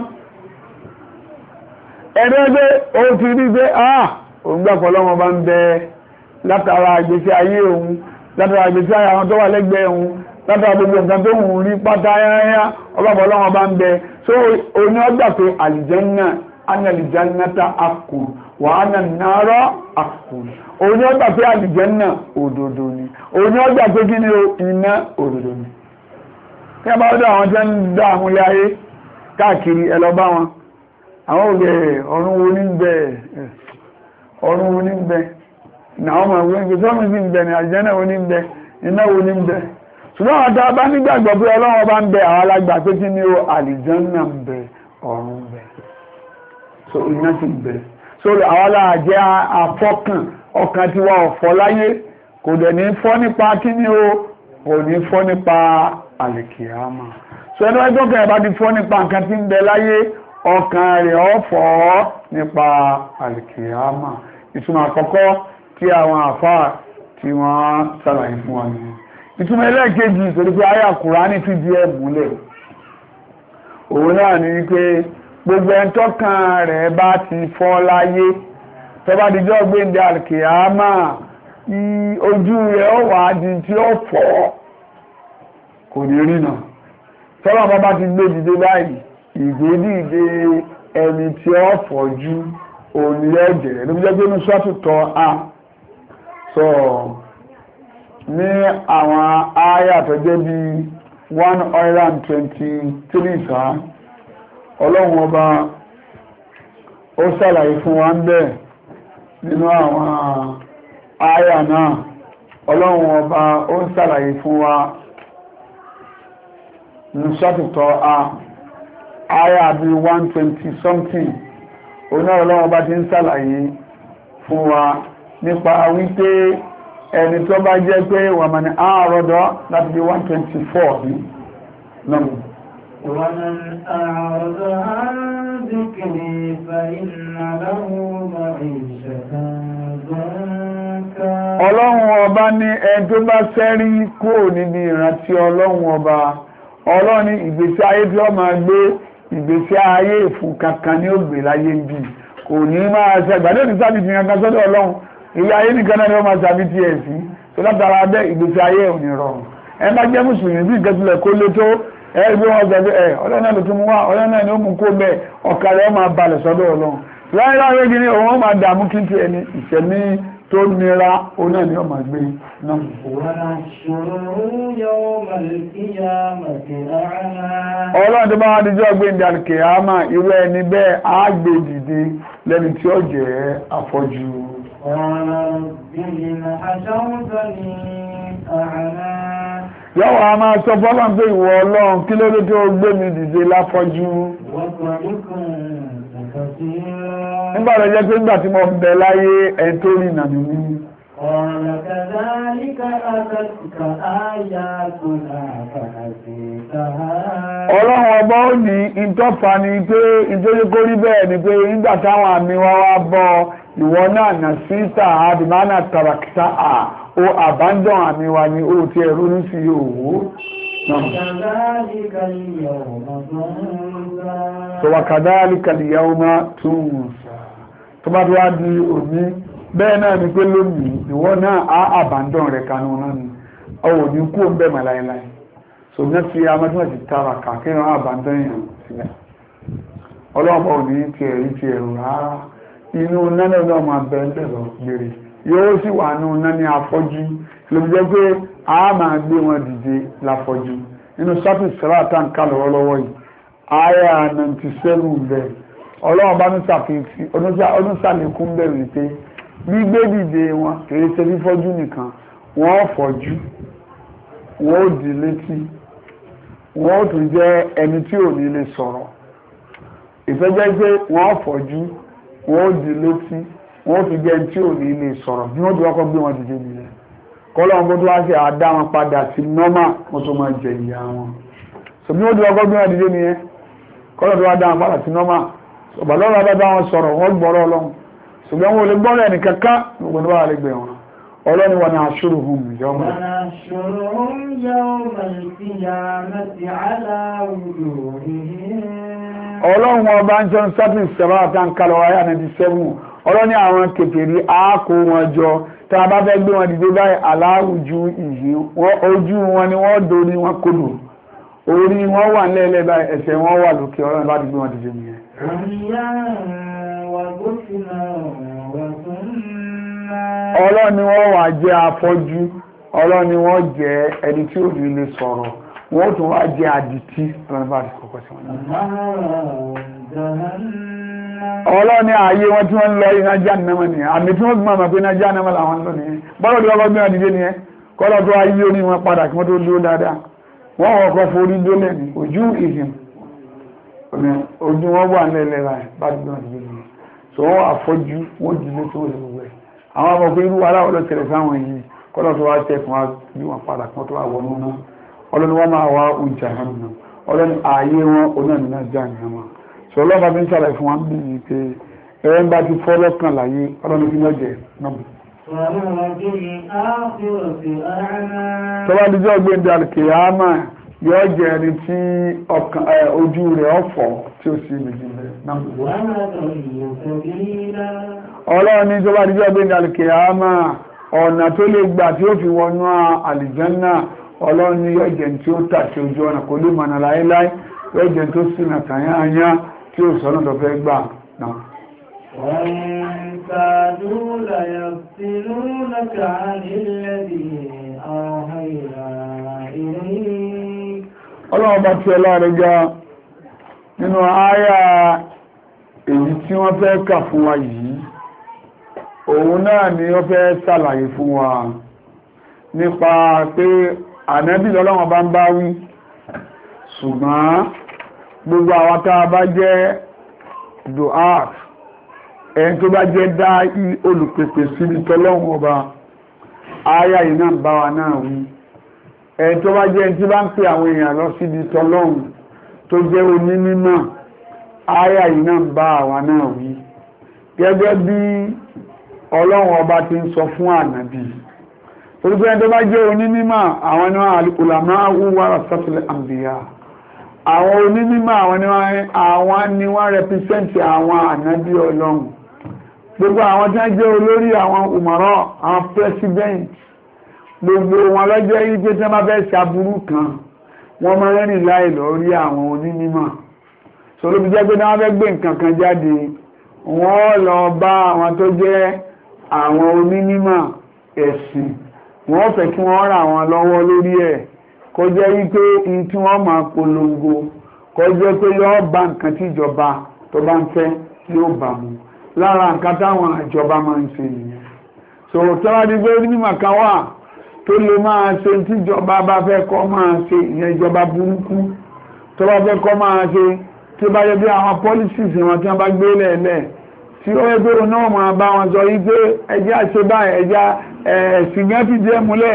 Speaker 2: ẹ̀dọ́ pé ó ti rí pé òun gbàgbọ́ lọ́wọ́ bá ń bẹ látara ìgbésí ayé òun látara ìgbésí ayé àwọn tó wà lẹ́gbẹ̀ẹ́ òun látara gbogbo nǹkan tó ń rí pátá yáyá ọlọ́pọ̀ lọ́wọ́ bá ń bẹ so oní ọgbà pé àlìjẹ́nnà ana aljannata akul wa ana nara akul òun ni ó gbà pé àlìjẹ́nnà òdodo ni òun ni ó gbà pé kí ni iná òdodo ni kí a bá ọdọ́ àwọn tí ń dá àwọn ilé ayé káàkiri ẹ lọ bá wọn àwọn òwe ọ̀run wo ní bẹ ọ̀run wo ní bẹ náà ọmọ ìwé ìgbé sọ́mù sí ń bẹ ní àlìjẹ́nnà wo ní bẹ iná wo ní bẹ ṣùgbọ́n àwọn tá a bá nígbàgbọ́ pé Ọlọ́run bá ń bẹ àwọn alágbà pé kí ni àlìjẹ́nnà ń bẹ ọ̀run bẹ so iná ti bẹ̀ so àwọn aláàjẹ́ afọ́kàn ọkàn tí wọ́n ọ̀fọ́ láyé kò dẹ̀ ní fọ́ nípa kíní o kò ní fọ́ nípa àlìkìyámà so ẹni wọ́n gbọ́kàn ẹ̀ bá ti fọ́ nípa nǹkan tí ń bẹ láyé ọkàn rẹ̀ ọ̀fọ́ nípa àlìkìyámà ìtumọ̀ àkọ́kọ́ tí àwọn àfáà tí wọ́n ṣàlàyé fún wa nìyẹn ìtumọ̀ ẹlẹ́ẹ̀kejì torí pé àyà Kùránì fi di ẹ̀ múlẹ̀ òun náà ní pé gbogbo ẹni tọ́kàn rẹ̀ bá ti fọ́ láyé tó bá dijọ́ gbéǹde àlìkìyámà ojú rẹ̀ ó wà di tí ó fọ́ kò ní rí náà tọ́lá bá ti gbé dìde báyìí ìgbé dìde ẹni tí ó fọ́jú òní ẹ̀jẹ̀ ló fi jẹ́ pé ní sọ́tù tọ́ a sọ ní àwọn ááyà tó jẹ́ bí 123 sáà ọlọ́run ọba ó ṣàlàyé fún wa ń bẹ̀ nínú àwọn àyà náà ọlọ́run ọba ó ṣàlàyé fún wa ní sọ́tùtọ́ àyà bí 120 something oná ọlọ́run ọba ti ń ṣàlàyé fún wa nípa wípé ẹni tó bá jẹ́ pé wà mọ̀ ní àárọ̀dọ́ láti bí 124 ní náà
Speaker 1: ومن أعرض عن ذكري فإن له معيشة ضنكا ọlọ́run ọba ní ẹni tó bá ṣẹ́rí kúrò níbi ìrántí ọlọ́run ọba ọlọ́run ní ìgbésí ayé tí ó máa gbé ìgbésí ayé ìfún kankan ní ògbè láyé bí kò ní máa ṣe ìgbàdé ní sábì ti yankan sọ́dọ̀ ọlọ́run ilé ayé nìkan náà ni ó máa sábì ti ẹ̀ sí tó látara bẹ́ ìgbésí ayé ò ní rọrùn ẹ bá jẹ́ mùsùlùmí bí ìgbésílẹ̀ kó lé tó ẹgbẹ́ wọn gbẹ̀gbẹ̀ ọlọ́run náà ló tún mú wá ọlọ́run náà ni ó mú kó bẹ́ẹ̀ ọkà rẹ̀ máa balẹ̀ sọ́dọ̀ ọlọ́run láyé láyé gíní òun máa dààmú kí ti ẹni ìṣẹ̀mí tó nira òun náà ni ó máa gbé náà. ọlọ́run tó bá wá díjọ́ gbé ní àlùkìyámà irú ẹni bẹ́ẹ̀ á gbé dìde lẹ́ni tí ó jẹ́ afọ́jú. Yọ́wọ́ a máa sọ fọ́lọ́n pé ìwọ Ọlọ́run kí ló dé tó gbé mi dìde láfọ́jú. Nígbà tó jẹ́ pé nígbà tí mo bẹ̀ láyé ẹni tó rí nàmì ní. Ọlọ́run ọba ó ní ìtọ́fà ni pé ìjọ́jú kó rí bẹ́ẹ̀ ni pé nígbà táwọn àmì wa wá bọ́ ìwọ náà nà síta àdìmánà tàràkìtà ó abandon àmì wa ni ó ti ẹ̀rọ ní sí òwò so wa kadhalika al-yawma tunsa tó bá tó wá di òní bẹ́ẹ̀ náà ni pé lónìí ìwọ náà á abandon rẹ̀ kanú náà ni ọwọ́ ní kú ń bẹ̀ mọ̀ láìláì so ní fi amẹ́tí ti tara kàkí wọn abandon yàn sílẹ̀ ọlọ́pàá ò ní ti ẹ̀rí ti ẹ̀rù rárá inú náà náà máa bẹ̀ẹ́ lọ gbére yóò sì wà ní ọ̀nà ní afọ́jú ló jẹ́ pé a máa gbé wọn dìde láfọ́jú nínú sọ́tù sẹ́ráta ń ká lọ́wọ́lọ́wọ́ yìí àyà 97 bẹ̀ ọlọ́run bá onísàlékún bẹ̀rù pé gbígbé dìde wọn kìí ṣe fífọ́jú nìkan wọ́n fọ́jú wọ́n ó di létí wọ́n ó tún jẹ́ ẹni tí ò ní lè sọ̀rọ̀ ìfẹ́jẹ́ pé wọ́n fọ́jú wọ́n ó di létí wọ́n fi jẹ́ tí ò ní lè sọ̀rọ̀ bí wọ́n ti wọ́kọ́ gbé wọn dìde nìyẹn kọ́lọ́run kó tó wá sí àdá wọn padà sí nọ́mà wọ́n tó máa jẹ ìyá wọn so bí wọ́n di ọgọ́gbọ́n àdídé nìyẹn kọ́lọ́run tó wá dá wọn padà sí nọ́mà ọ̀bàlọ́run bá bá wọn sọ̀rọ̀ wọ́n gbọ́rọ̀ ọlọ́run ṣùgbọ́n wọn ò lè gbọ́rọ̀ ẹnì kankan gbogbo ní wàhálà gbé wọn ọlọ́ni wọn náà ṣòro hùn yọmọ. ọlọ́run ọba ń jẹun sátìn sẹ́fà àtàǹkalọ̀ wáyà 97 ọlọ́ni àwọn kèfèrí àákò wọn jọ tá a bá fẹ́ gbé wọn dìde báyìí aláwùjú ìyí ojú wọn ni wọ́n dorí wọn kodò orí wọn wà nílẹ̀ báyìí ẹsẹ̀ wọn wà lókè ọlọ́run bá ti gbé wọn dìde nìyẹn. ọlọ́ni wọ́n wà jẹ́ afọ́jú ọlọ́ni wọ́n jẹ́ ẹni tí ò ní lè sọ̀rọ̀ wọ́n tún wá jẹ́ àdìtí ọlọ́ni bá ti kọ́kọ́ sí wọn. ọlọ́ni ààyè wọn tí wọ́n ń lọ iná Jahannama ni àmì tí wọ́n gbọ́n mọ̀ pé iná Jahannama làwọn lọ nìyẹn bọ́lọ̀ tí wọ́n bá gbé wọn dìde nìyẹn kọ́lọ́ tó ayé orí wọn padà kí wọ́n tó dúró dáadáa wọ́n wọ́n kọ́ forí dólẹ̀ ní ojú ìhìn ojú wọn wà nílẹ̀ rẹ̀ bá gbé wọn dìde nìyẹn so wọ́n àfọ́jú wọ́n dìde tó wọlé gbogbo ẹ̀ àwọn ọmọ pé irú aláwọ̀ ló tẹ̀lẹ̀ sáwọn yìí kọ́lọ̀ tó wá tẹ̀ fún wa bí wọ́n padà kí wọ́n tó wà wọnú náà ọlọ́ni wọ́n máa wá oúnjẹ hànà ọlọ́ni ààyè wọn onáàmìnà Jahannama so ọlọ́ba bí ń sàlẹ̀ fún wa bí i pé ẹ̀rẹ́ ń bá ti fọ́ lọ́kàn láyé ọlọ́ni kí lọ́jẹ̀ náà tọ́wọ́ díjọ́ gbéǹde alkiyama yóò jẹ́ ẹni tí ojú rẹ̀ ọ̀fọ̀ tí ó sì méjì rẹ̀ náà ọlọ́ni tọ́wọ́ díjọ́ gbéǹde alkiyama ọ̀nà tó lè gbà tí ó fi wọnú àlìjánná ọlọ́ni yóò jẹ́ tí ó tà sí ojú ọ̀nà kò lè mọ̀nà láíláí yóò jẹ́ tó sì nà tàyányá tí ó sọ́nà tó fẹ́ gbà náà
Speaker 3: كادوا ليفتنونك عن الذي أوحينا إليك
Speaker 1: ọlọ́run bá tí ọlọ́run já nínú àyà èyí tí wọ́n fẹ́ kà fún wa yìí òun náà ni ó fẹ́ ṣàlàyé fún wa nípa pé ànábì lọ́lọ́run bá ń bá wí ṣùgbọ́n gbogbo àwọn tá a bá jẹ́ du'at ẹni tó bá jẹ́ dá olùpèpè síbi tọ́lọ́run ọba àyà yìí náà bá wa náà wí ẹni tó bá jẹ́ ẹni tí bá ń pè àwọn èèyàn lọ síbi tọ́lọ́run tó jẹ́ onímímọ̀ àyà yìí náà bá wa náà wí gẹ́gẹ́ bí ọlọ́run ọba ti ń sọ fún ànábì orúkọ ẹni tó bá jẹ́ onímímọ̀ àwọn ni wọ́n ulama warasatul anbiya àwọn onímímọ̀ àwọn ni wọ́n rẹpísẹ́ǹtì àwọn ànábì ọlọ́run gbogbo àwọn tí wọ́n jẹ́ olórí àwọn umara àwọn president gbogbo wọn lọ́jọ́ yìí pé tí wọ́n bá fẹ́ ṣàbúrú kan wọ́n máa ń rìn láì lórí àwọn onímímọ̀ so ló fi jẹ́ pé tí wọ́n fẹ́ gbé nǹkan kan jáde wọ́n lọ bá àwọn tó jẹ́ àwọn onímímọ̀ ẹ̀sìn wọ́n fẹ́ kí wọ́n ràn wọ́n lọ́wọ́ lórí ẹ̀ kó jẹ́ wípé in tí wọ́n máa polongo kó jẹ́ pé yóò bá nǹkan tí ìjọba tó bá ń fẹ́ yóò bá mu lára nǹkan táwọn ìjọba máa ń ṣe nìyẹn so tọ́wádìí gbé onímọ̀ kan wà tó lè máa ṣe tí ìjọba bá fẹ́ kọ́ máa ṣe ìyẹn ìjọba burúkú tó bá fẹ́ kọ́ máa ṣe tí ó bá yẹ bí àwọn policies wọn tí wọ́n bá gbé lẹ́ẹ̀lẹ́ tí ó yẹ pé òun náà máa bá wọn sọ yí pé ẹjẹ́ àṣẹ báyìí ẹjẹ́ ẹ̀sìn gan fìdí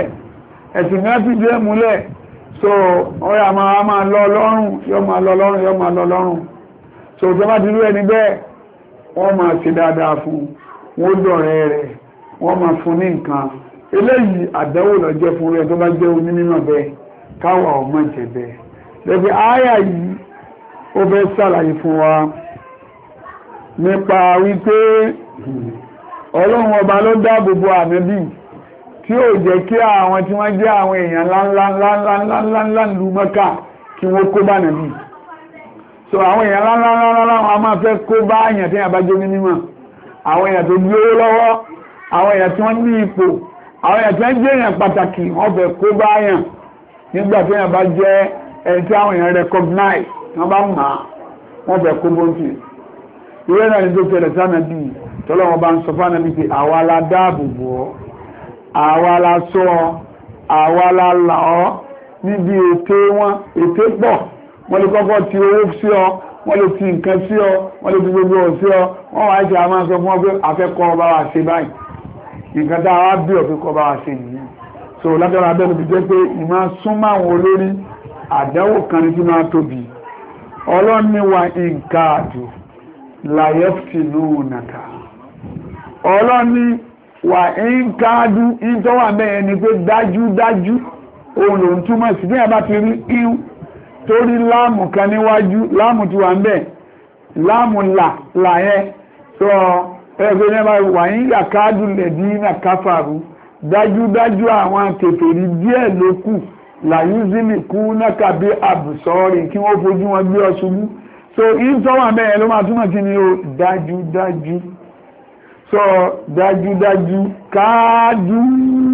Speaker 1: ẹ̀ múlẹ̀ so ọ̀rẹ́ àmà máa lọ lọ́rùn yóò máa lọ lọ́rùn so tó bá ti rú ẹni bẹ́ẹ̀ wọ́n máa ṣe dáadáa fún wọ́n dọ̀rẹ́ rẹ̀ wọ́n máa fún ní nǹkan eléyìí àdánwò ló jẹ́ fún rẹ̀ tó bá jẹ́ onímọ̀ bẹ́ẹ̀ káwà ọmọ jẹ bẹ́ẹ̀ lẹ́gbẹ́ àyà yìí ó fẹ́ ṣàlàyé fún wa nípa wípé ọlọ́run ọba ló dáàbò bo ànábì tí ó jẹ́ kí àwọn tí wọ́n jẹ́ àwọn èèyàn ńláńláńláńláńláńlá lù Mẹ́kà kí wọ́n kó bá nàbí so àwọn èèyàn ńláńláńláńlá wọn máa fẹ́ kó bá èèyàn tí wọ́n bá jẹ́ mímọ̀ àwọn èèyàn tó gbé owó lọ́wọ́ àwọn èèyàn tí wọ́n ní ipò àwọn èèyàn tí wọ́n jẹ́ èèyàn pàtàkì wọ́n fẹ́ kó bá èèyàn nígbà tí wọ́n bá jẹ́ ẹni tí àwọn èèyàn recognize wọ́n bá mọ̀ wọ́n fẹ́ kó bóńtì ìwé náà ní tó tẹ̀lẹ̀ sánàbí tọ́lọ́wọ́n bá ń sọ fánàbí pé àwa la dáàbò bò ọ́ àwa la sọ àwa la là ọ́ níbi ète wọn ète pọ̀ wọ́n lè kọ́kọ́ ti owó sí ọ wọ́n lè ti nǹkan sí ọ wọ́n lè ti gbogbo ọ̀ sí ọ wọ́n wá ṣe àwọn sọ fún ọ pé afẹ́kọ́ ọba wa ṣe báyìí nǹkan tá a wá bí ọ̀fẹ́ kọ́ ọba wa ṣe nìyẹn
Speaker 2: so lágbára abẹ́nu ti jẹ́ pé ìmá súnmọ́ àwọn olórí àdánwò kan ní tí máa tóbi ọlọ́niwà ìkàdù láyẹ́fìtìlú nàkà ọlọ́niwà ìkàdù ìjọwà mẹ́rin ni pé dájúdájú òun lòun túmọ̀ sí bí ẹ̀bá ti rí ihun torí láàmù kan níwájú láàmù tí wà ń bẹ̀ láàmù láyẹ́ sọ ẹgbẹ́ nígbà wà ní yàkádù lẹ̀dí náà káfàrú dájúdájú àwọn kèfèrí díẹ̀ ló kù làyúzílì kú náà bí àbùsọ́ọ̀rì kí wọ́n fojú wọn gbé ọṣubú so ìtọ́wà bẹ́ẹ̀ ló máa túnmọ̀ sí ni ó dájúdájú so dájúdájú káájú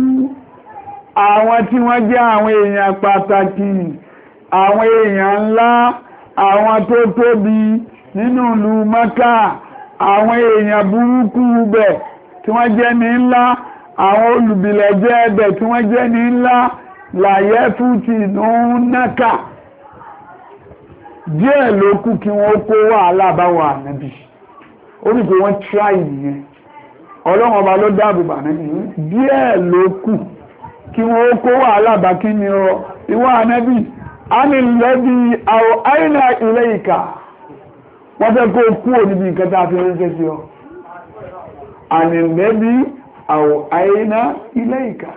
Speaker 2: àwọn tí wọ́n jẹ́ àwọn èèyàn pàtàkì àwọn èèyàn ńlá àwọn tó tóbi nínú ìlú Mákà àwọn èèyàn burúkú bẹ̀ tí wọ́n jẹ́ ní ńlá àwọn olùbìlẹ̀jẹ́ ẹbẹ̀ tí wọ́n jẹ́ ní ńlá láyẹ́ fútì náà díẹ̀ ló kù kí wọ́n kó wàhálà báwọn ànábì ó ní pé wọ́n try nìyẹn ọlọ́run ọba ló dáàbò bà náà díẹ̀ ló kù kí wọ́n kó wàhálà bá kí ni ọ ìwọ ànábì a ní lẹ́bí àwọn àìnà ilé ìkà wọ́n fẹ́ kó kú níbi nǹkan tá a fi ránṣẹ́ sí ọ a ní lẹ́bí àwọn àìnà ilé ìkà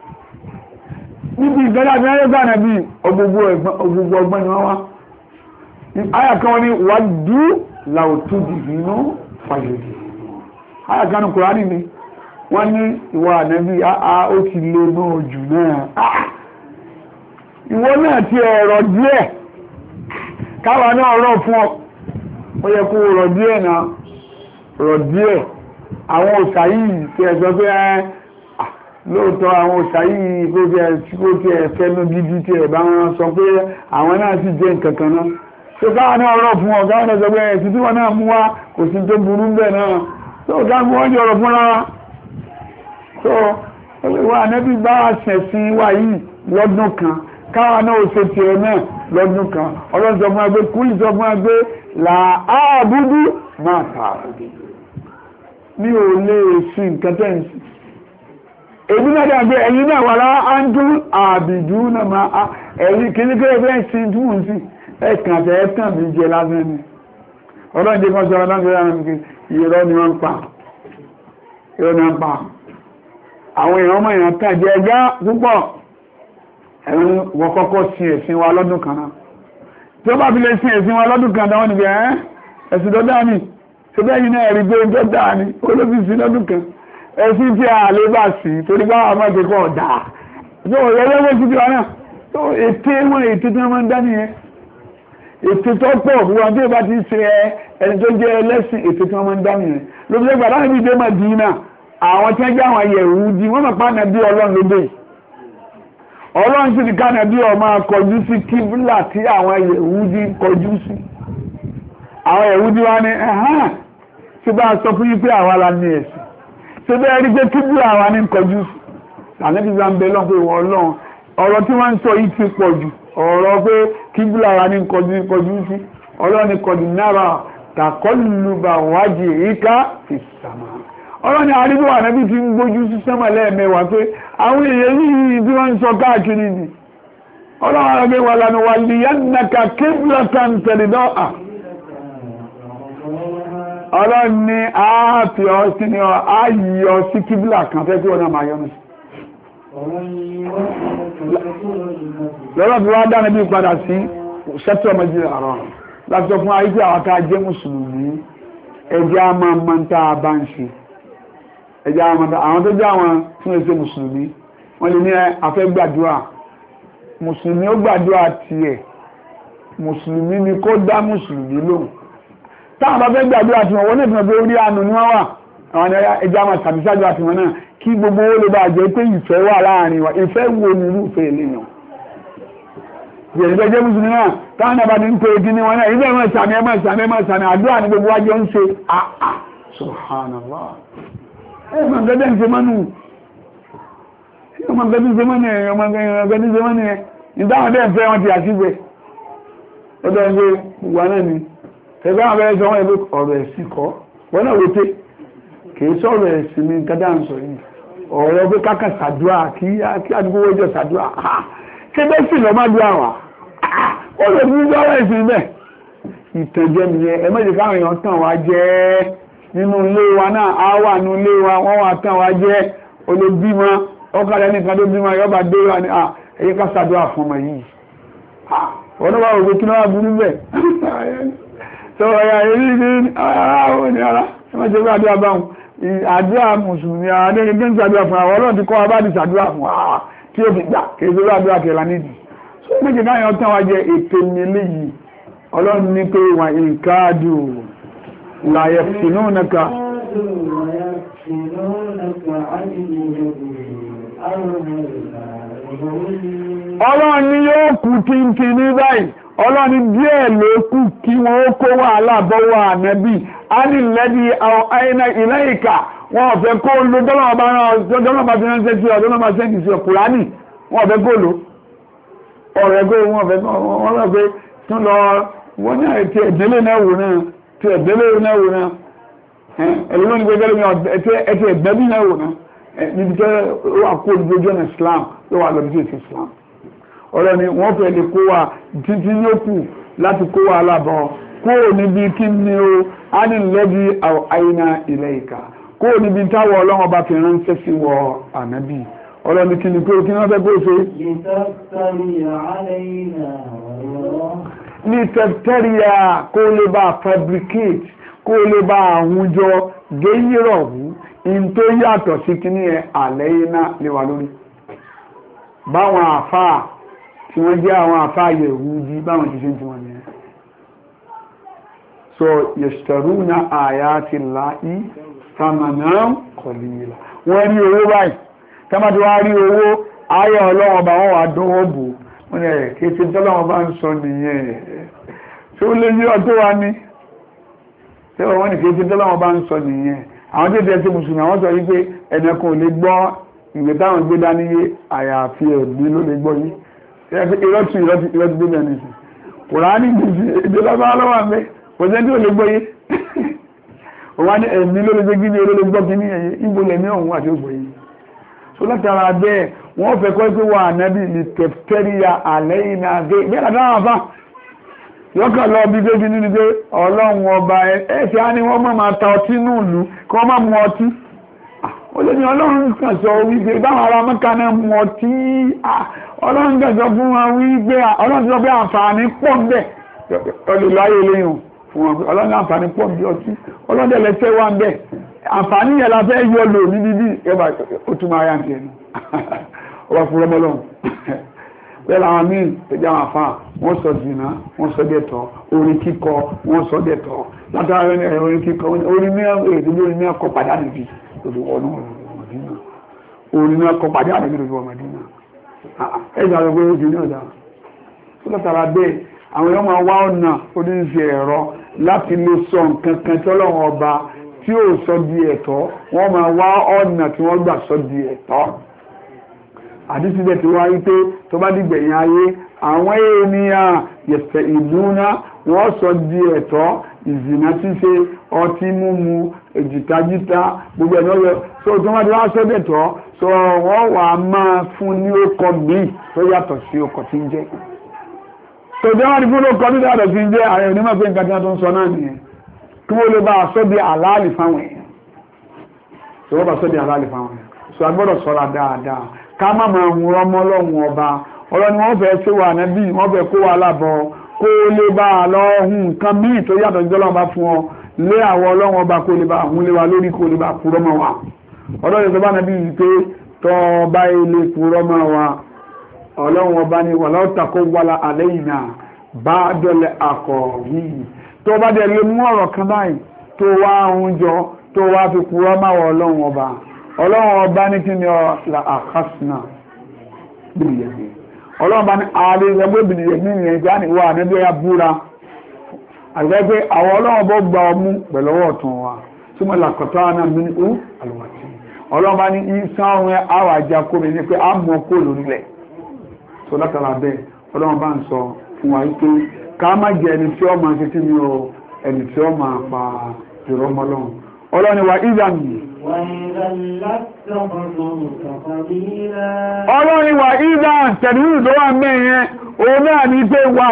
Speaker 2: níbi nǹkan tá a fi ránṣẹ́ sí ànábì ọgbogbo ọgbọ́n ni wọ́n wá aya kan wọ́n ní wàdú làwòtúdì nínú fàyèdì aya kan ní Kùránì ni wọ́n ní ìwọ ànábì ó ti lè náà jù náà ìwọ náà ti ọ̀rọ̀ díẹ̀ káwa náà rọ̀ fún ọ ó yẹ kó rọ̀ díẹ̀ náà rọ̀ díẹ̀ àwọn òṣà yìí tí ẹ sọ pé lóòótọ́ àwọn òṣà yìí kó tí ẹ fẹ́nu gidi tí ẹ bá wọn sọ pé àwọn náà sì jẹ́ nǹkan kan náà tó káwa náà rọ̀ fún ọ káwa náà sọ pé ẹ̀sìn tí wọ́n náà mú wá kò sí tó burú bẹ́ẹ̀ náà tó ká mú wọ́n jọ̀rọ̀ fúnra so ìwọ ànábì bá ṣẹ̀sìn wa yìí lọ́dún kan káwa náà ṣe tiẹ̀ náà lọ́dún kan ọlọ́run sọ fún wa pé kúlì sọ fún wa pé là á búdú máa ta mi ò lè sí nǹkan tẹ́ ń sí èmi náà dàgbé ẹ̀yin náà wà lára ándún àbìdú náà máa ẹ̀yìn kìnnìkẹ́ bẹ́ẹ̀ sí tí wọ́n sí ẹ̀kàn àti ẹ̀kàn mi jẹ lásán ni ọlọ́run jẹ́ kan sọ ọlọ́run irọ́ ni wọ́n ń pa àwọn èèyàn ọmọ èèyàn tàn jẹ ẹgbẹ́ púpọ̀ ẹ̀rùn wọ́n kọ́kọ́ sí ẹ̀sìn wa lọ́dún kan náà tí ó bá fi lè sí ẹ̀sìn wa lọ́dún kan dáwọn níbi ẹ̀sìn tó dáa ní tó bẹ́yìn náà rí gbé tó dáa ní olófin sí lọ́dún kan ẹ̀sìn tí a lè bá sí torí bá wà máa tẹ́kọ̀ dáa tó rẹ̀ lọ́wọ́ sí tiwa náà tó ètè wọn ètè tí wọ́n máa ń dá nìyẹn ètè tó pọ̀ wọn tí ó bá ti ṣe ẹni tó jẹ́ ẹlẹ́sìn ètè tí wọ́n máa ń dá nìyẹn lóbi lẹ́gbà láti fi dé Mádínà àwọn tí wọ́n jẹ́ àwọn Yẹhudi wọ́n mọ̀ pàánà bí Ọlọ́run lóde Ọlọ́run sì ní kánà bí ó máa kọjú sí kíbùlà tí àwọn Yẹhudi kọjú sí àwọn Yẹhudi wá ní ẹ̀hán tí bá sọ fún yín pé àwa la ní ẹ̀sìn tí bẹ́ẹ̀ rí pé kíbùlà àwa ní kọjú sí àlẹ́bí bá ń bẹ lọ́n pé wọ́n Ọlọ́run ọ̀rọ̀ tí wọ́n ń sọ yìí ti pọ̀ jù ọ̀rọ̀ pé kíbùlà àwa ní kọjú sí Ọlọ́run ní kọjú náírà tàkọ́lùbà wájì ìríkà ìsàmà ọlọ́ni àríwá ànábì ti ń gbójú sí sánmà lẹ́ẹ̀mẹ́wàá pé àwọn èèyàn yìí tí wọ́n ń sọ káàkiri ni ọlọ́run àgbẹ̀ wà lánàá wà lìyànnàkà kíblatan tẹ̀lẹ̀dọ́à ọlọ́ni ààfì ọ̀sí ni ààyè sí kíbílà kan fẹ́ kí wọ́n náà máa yọ́nù sí lọ́rọ̀ bí wá dáná bí padà sí ṣẹ́tù ọmọ jíra àrọ̀ láti sọ fún àyíkú àwọn tá a jẹ́ mùsùlùmí ẹjẹ́ a máa mọ́ tá a bá ń ṣe ẹjẹ́ àwọn tó jẹ́ àwọn fún ẹsẹ̀ mùsùlùmí wọ́n lè ní afẹ́ gbàdúrà mùsùlùmí ó gbàdúrà tiẹ̀ mùsùlùmí ni kó dá mùsùlùmí lóhùn táwọn bá fẹ́ gbàdúrà tiwọn wọ́n lè fi hàn pé orí àánú ni wọ́n wà àwọn ẹjẹ́ àwọn tàbísájú àtiwọn náà kí gbogbo owó lè bá jẹ́ pé ìfẹ́ wà láàrin wa ìfẹ́ wo ni irúfẹ́ eléyàn ìgbẹ̀jẹ́ mùsùlùmí náà táwọn náà bá ti ń pè é kí ní wọn náà ilé ẹ̀mọ́ ìsàmì àdúrà ní gbogbo wájọ́ ń ṣe àà subhanallah ẹ̀mọ́ gẹ́gẹ́ ń ṣe mọ́nù ọmọ gẹ́gẹ́ ń ṣe mọ́nù ẹ̀ ìdáwọn dẹ́ fẹ́ wọn ti àṣígbẹ̀ ọdọ́ ń gbé gbogbo náà ni ẹgbẹ́ àwọn abẹ́rẹ́ sọ wọ́n ẹgbẹ́ ọ̀rọ̀ ẹ̀sìn kọ́ wọ́n náà wọ́n tẹ́ kìí sọ̀rọ̀ ẹ̀sìn ní gádà ń sọ yìí ọ̀rọ̀ pé kákan ṣàdúrà kí àdúgbò wọ́jọ́ ṣàdúrà ṣé bẹ́ẹ̀ sì lọ́ máa dúrà wà ó lè ní lọ́rọ̀ ìsìn bẹ́ẹ̀ ìtànjẹ nìyẹn ẹ méjì káwọn èèyàn tàn wá jẹ́ nínú ilé wa náà á wà nínú ilé wa wọ́n wà tàn wá jẹ́ olóbímọ ọkàlẹ nìkan tó bímọ yọba dé wà ní ẹyẹ ká ṣàdúrà fún ọmọ yìí wọn náà wà wò pé kí ló wà burú bẹ́ẹ̀ sọ ọ̀yà èyí ní ara ẹ má ṣe fún àdúrà báwọn àdúrà mùsùlùmí adéyẹgbẹ́ ń ṣàdúrà fún àwọn ọlọ́run ti kọ́ abáàdì ṣàdúrà fún wa tí ó fi gbà kéèké ló àdúrà kẹlà nídìí so méjì káyọ̀ tán wá jẹ ètò nílé yìí ọlọ́run ní pé wà ìkáàdù láyẹ̀ sínú nìka ọlọ́run ní yóò kú kíntì ní báyìí ọlọ́run ní díẹ̀ ló kù kí wọ́n ó kó wàhálà bọ́wọ́ ànábì á ní lẹ́dí àwọn àìná ilẹ̀ ìkà wọn ò fẹ́ kó lo dọ́lọ́mọba tí wọ́n ń sẹ́sí ọ̀dọ́lọ́mọba sẹ́ǹtì sí ọ̀kùránì wọn ò fẹ́ kó lo ọ̀rẹ́ pé wọ́n fẹ́ wọ́n rẹ̀ pé tún lọ wọ́n ní àti ẹ̀dẹ́lẹ̀ náà wò náà tí ẹ̀dẹ́lẹ̀ náà wò náà ẹ̀lẹ́wọ́n ní pé gẹ́lẹ́ mi ẹ̀tí ẹ̀gbẹ́bí náà wò náà níbi tẹ́ wà kó olùdójú ọ̀nà Islam ló wà lọ́dún sí Islam ọ̀rọ̀ ni wọ́n fẹ́ lè kó wa títí yóò kù láti kó wa alábọ̀ kó o níbi kí ni o á ní lẹ́bí àìná ilẹ̀ ìka kó o níbi táwọ̀ ọlọ́run ọba fi ránṣẹ́ sí wọ ànábì ọ̀rọ̀ ni kí ni kó o kí wọ́n fẹ́ kó o ṣe. ní tẹ̀tẹ̀ríà kó o lè bá fabricate kó o lè bá àwùjọ géyìrọ̀ wù in tó yàtọ̀ sí kí ni ẹ̀ àlẹ́ iná lè wà lórí báwọn àfáà tí wọ́n jẹ́ àwọn àfáà Yẹhudi báwọn ti ṣe tí wọ́n ní ẹ́ so yashtaruna ayati llahi thamanan qalila wọ́n rí owó báyìí tẹ́màtí wọ́n rí owó ayọ̀ ọlọ́wọ́ bá wọ́n wà dánwò bò wọ́n ní ẹ̀ kéèké tọ́lọ́wọ́ bá ń sọ nìyẹn tí ó lé ní ọdún wa ní tẹ́wọ̀ wọ́n ní kéèké tọ́lọ́wọ́ bá ń sọ nìyẹn àwọn tó tẹ́ sí mùsùlùmí àwọn sọ wípé ẹnìkan ò lè gbọ́ ìwé táwọn gbé dání yé àyàfi ẹ̀mí ló lè gbọ́ yìí ìrọ́tù gbé bẹ̀rẹ̀ nìsí kùránì gbèsè èdè lọ́wọ́ lọ́wọ́ mẹ́ kò sẹ́ tí ó lè gbọ́ yé òun ní ẹ̀mí ló lè gbé gíní ló lè gbọ́ gíní ẹ̀yẹ ìbò lẹ̀mí ọ̀hún àti ògbò yìí so látara bẹ́ẹ̀ wọ́n fẹ́ kọ́ pé wà nábì ní tẹ̀tẹ̀ríya àlẹ́ iná gé bẹ́ẹ̀ látara àfá yọ́kàn lọ bí gbé gíní ni pé ọlọ́run ọba ẹ̀ṣẹ̀ á ní wọ́n máa ta ọtí nù lù kí wọ́n má mu ọtí ó lè ní ọlọ́run kan sọ wípé báwọn ará mẹ́ka náà mú ọtí ọlọ́run kan sọ fún wọn wípé ọlọ́run sọ pé àǹfààní pọ̀ ń bẹ̀ ọlọ́láyé léyìn fún wọn pé ọlọ́run àǹfààní pọ̀ ń bí ọtí ọlọ́run ẹlẹ́sẹ̀ wà ń bẹ̀ àǹfààní yẹn la fẹ́ yọ lò ní bíbí ẹgbà ó tún máa yá ń tiẹ̀ nù ọba fún ọmọlọ́run bẹ́ẹ̀ làwọn míì tó jẹ́ àwọn àfáà wọ́n sọ jìnnà wọ́n sọ dẹ̀tọ̀ orin kíkọ wọ́n sọ dẹ̀tọ̀ látara orin kíkọ orin mìíràn kọ padà nìbí lórí ọ̀nà Mádínà orin náà kọ pàdé àdàbí lórí ọmọ Mádínà ẹgbẹ́ àwọn ọgbẹ́ ojú ní ọ̀dá tó lọ́tara bẹ́ẹ̀ àwọn ọmọ wá ọ̀nà oníṣẹ́ ẹ̀rọ láti lè sọ nǹkan kan tí Ọlọ́run ọba tí ó sọ di ẹ̀tọ́ wọ́n máa wá ọ̀nà tí wọ́n gbà sọ di ẹ̀tọ́ àdísíbẹ̀ tí wọ́n rí pé tó bá dìgbẹ̀yìn ayé àwọn ènìyàn yẹ̀fẹ̀ ìlú náà wọ́n sọ di ẹ̀tọ́ ìzìnà ṣíṣe ọtí mímu èjìkájíta gbogbo ẹ̀ lọ́yọ̀ so tí wọ́n ti wá sọ́dẹ̀ tọ́ so wọ́n wà máa fún ní ọkọ̀ míì tó yàtọ̀ sí ọkọ̀ tí ń jẹ́ so tí wọ́n ti fún ọkọ̀ tí yàtọ̀ sí ń jẹ́ ààrẹ onímọ̀ pé nǹkan tí wọ́n tó ń sọ náà nìyẹn kí wọ́n lè bá a sọ́ di àlàálì fáwọn èèyàn so wọ́n bá sọ́ di àlàálì fáwọn èèyàn so a gbọ́dọ̀ sọ́ra dáadáa ká má máa mú ọmọ ọlọ́run ọba ọlọ́ni wọ́n fẹ́ ṣe wà nábì wọ́n fẹ́ kó wa lábọ̀ kó lè bá a lọ hun nǹkan míì tó yàtọ̀ sí ọlọ́run bá fún ọ lé àwọn ọlọ́run ọba kó lè bá hun lé wa lórí kó lè bá kúrọ́ mọ́ wa ọlọ́run tó bá nábì yìí pé tọ́ bá ilé kúrọ́ mọ́ wa ọlọ́run ọba ni wà lọ́ta kó wàlà àlẹ́ yìí náà bá dọ̀lẹ̀ àkọ́ yìí tó bá dẹ̀ lè mú ọ̀rọ̀ kan báyìí tó wá oúnjọ tó wá fi kúrọ́ mọ́ wa ọlọ́run ọba ní kí ni ọ̀la àkásínà bìrìyẹ̀mí ọlọ́run bá ní ààrẹ ẹgbẹ́ bìrìyẹ̀mí ní ẹgbẹ́ àníwá níbi ẹ̀yà búra àgbẹ́gbẹ́ àwọn ọlọ́run bọ́ gba ọmú pẹ̀lú ọwọ́ ọ̀tún wa tí mo là kọ̀tọ́ àná mi ní ó àlùwàtí ọlọ́run bá ní ìsán ọ̀run àwọn àjà kó mi ní pé a mọ̀ kó lórílẹ̀ tó látara bẹ́ẹ̀ ọlọ́run bá ń sọ fún wa wípé ká má jẹ ẹni tí ó máa ṣe kí ni o ẹni tí ó máa pa ìrọmọlọ́run
Speaker 1: ọlọ́ni wa ìdàmì ọlọ́ni wa ìdàm tẹ̀lú tó wà mẹ́yẹn òun náà ní pé wà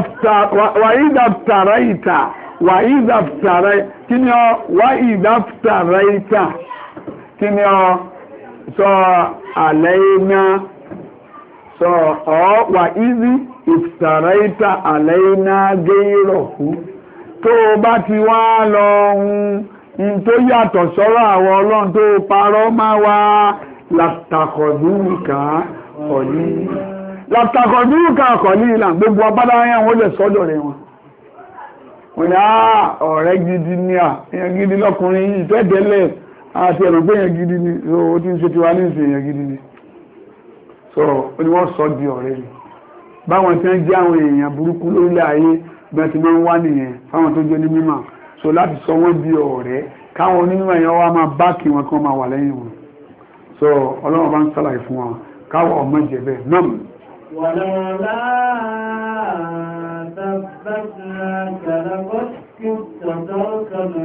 Speaker 1: ìdàptàráìtà kí ni ọ wà ìdàptàráìtà kí ni ọ sọ àlẹ́yìnà sọ ọ wà ìdí ìfìtàráìtà àlẹ́yìnà gẹ́rọ̀kú tó bá ti wá lọ ohun tó yàtọ̀ sọ́rọ̀ àwọn ọlọ́run tó parọ́ máa wá látàkọ̀dúnkà ọ̀kọ̀lí ìlà gbogbo ọpádá yẹn wọ́n lè sọ́dọ̀ rẹ̀ wọn wọ́n ni ọ̀rẹ́ gidi ní èyàn gidi lọ́kùnrin yìí tẹ́tẹ́lẹ̀ àti ẹ̀rọ pé èyàn gidi ni ó ti ń ṣe ti wá ní ìsìn èyàn gidi ni so ó ní wọ́n sọ di ọ̀rẹ́ ni báwọn tí wọ́n jẹ́ àwọn èèyàn burúkú lórílẹ̀ ayé bẹ́ẹ̀ ti máa ń wá nìyẹn fáwọn tó jẹ́ ní mímọ̀ so láti sọ wọ́n di ọ̀rẹ́ káwọn onímọ̀ èèyàn wá máa báàkì wọn kí wọ́n máa wà lẹ́yìn wọn so ọlọ́run bá ń sálàyé fún wọn káwọ̀ ọmọ ìjẹ̀bẹ̀ náà
Speaker 3: wàlọ́lá tàbátà kàràkọ́sí tọ̀tọ̀kọ̀nà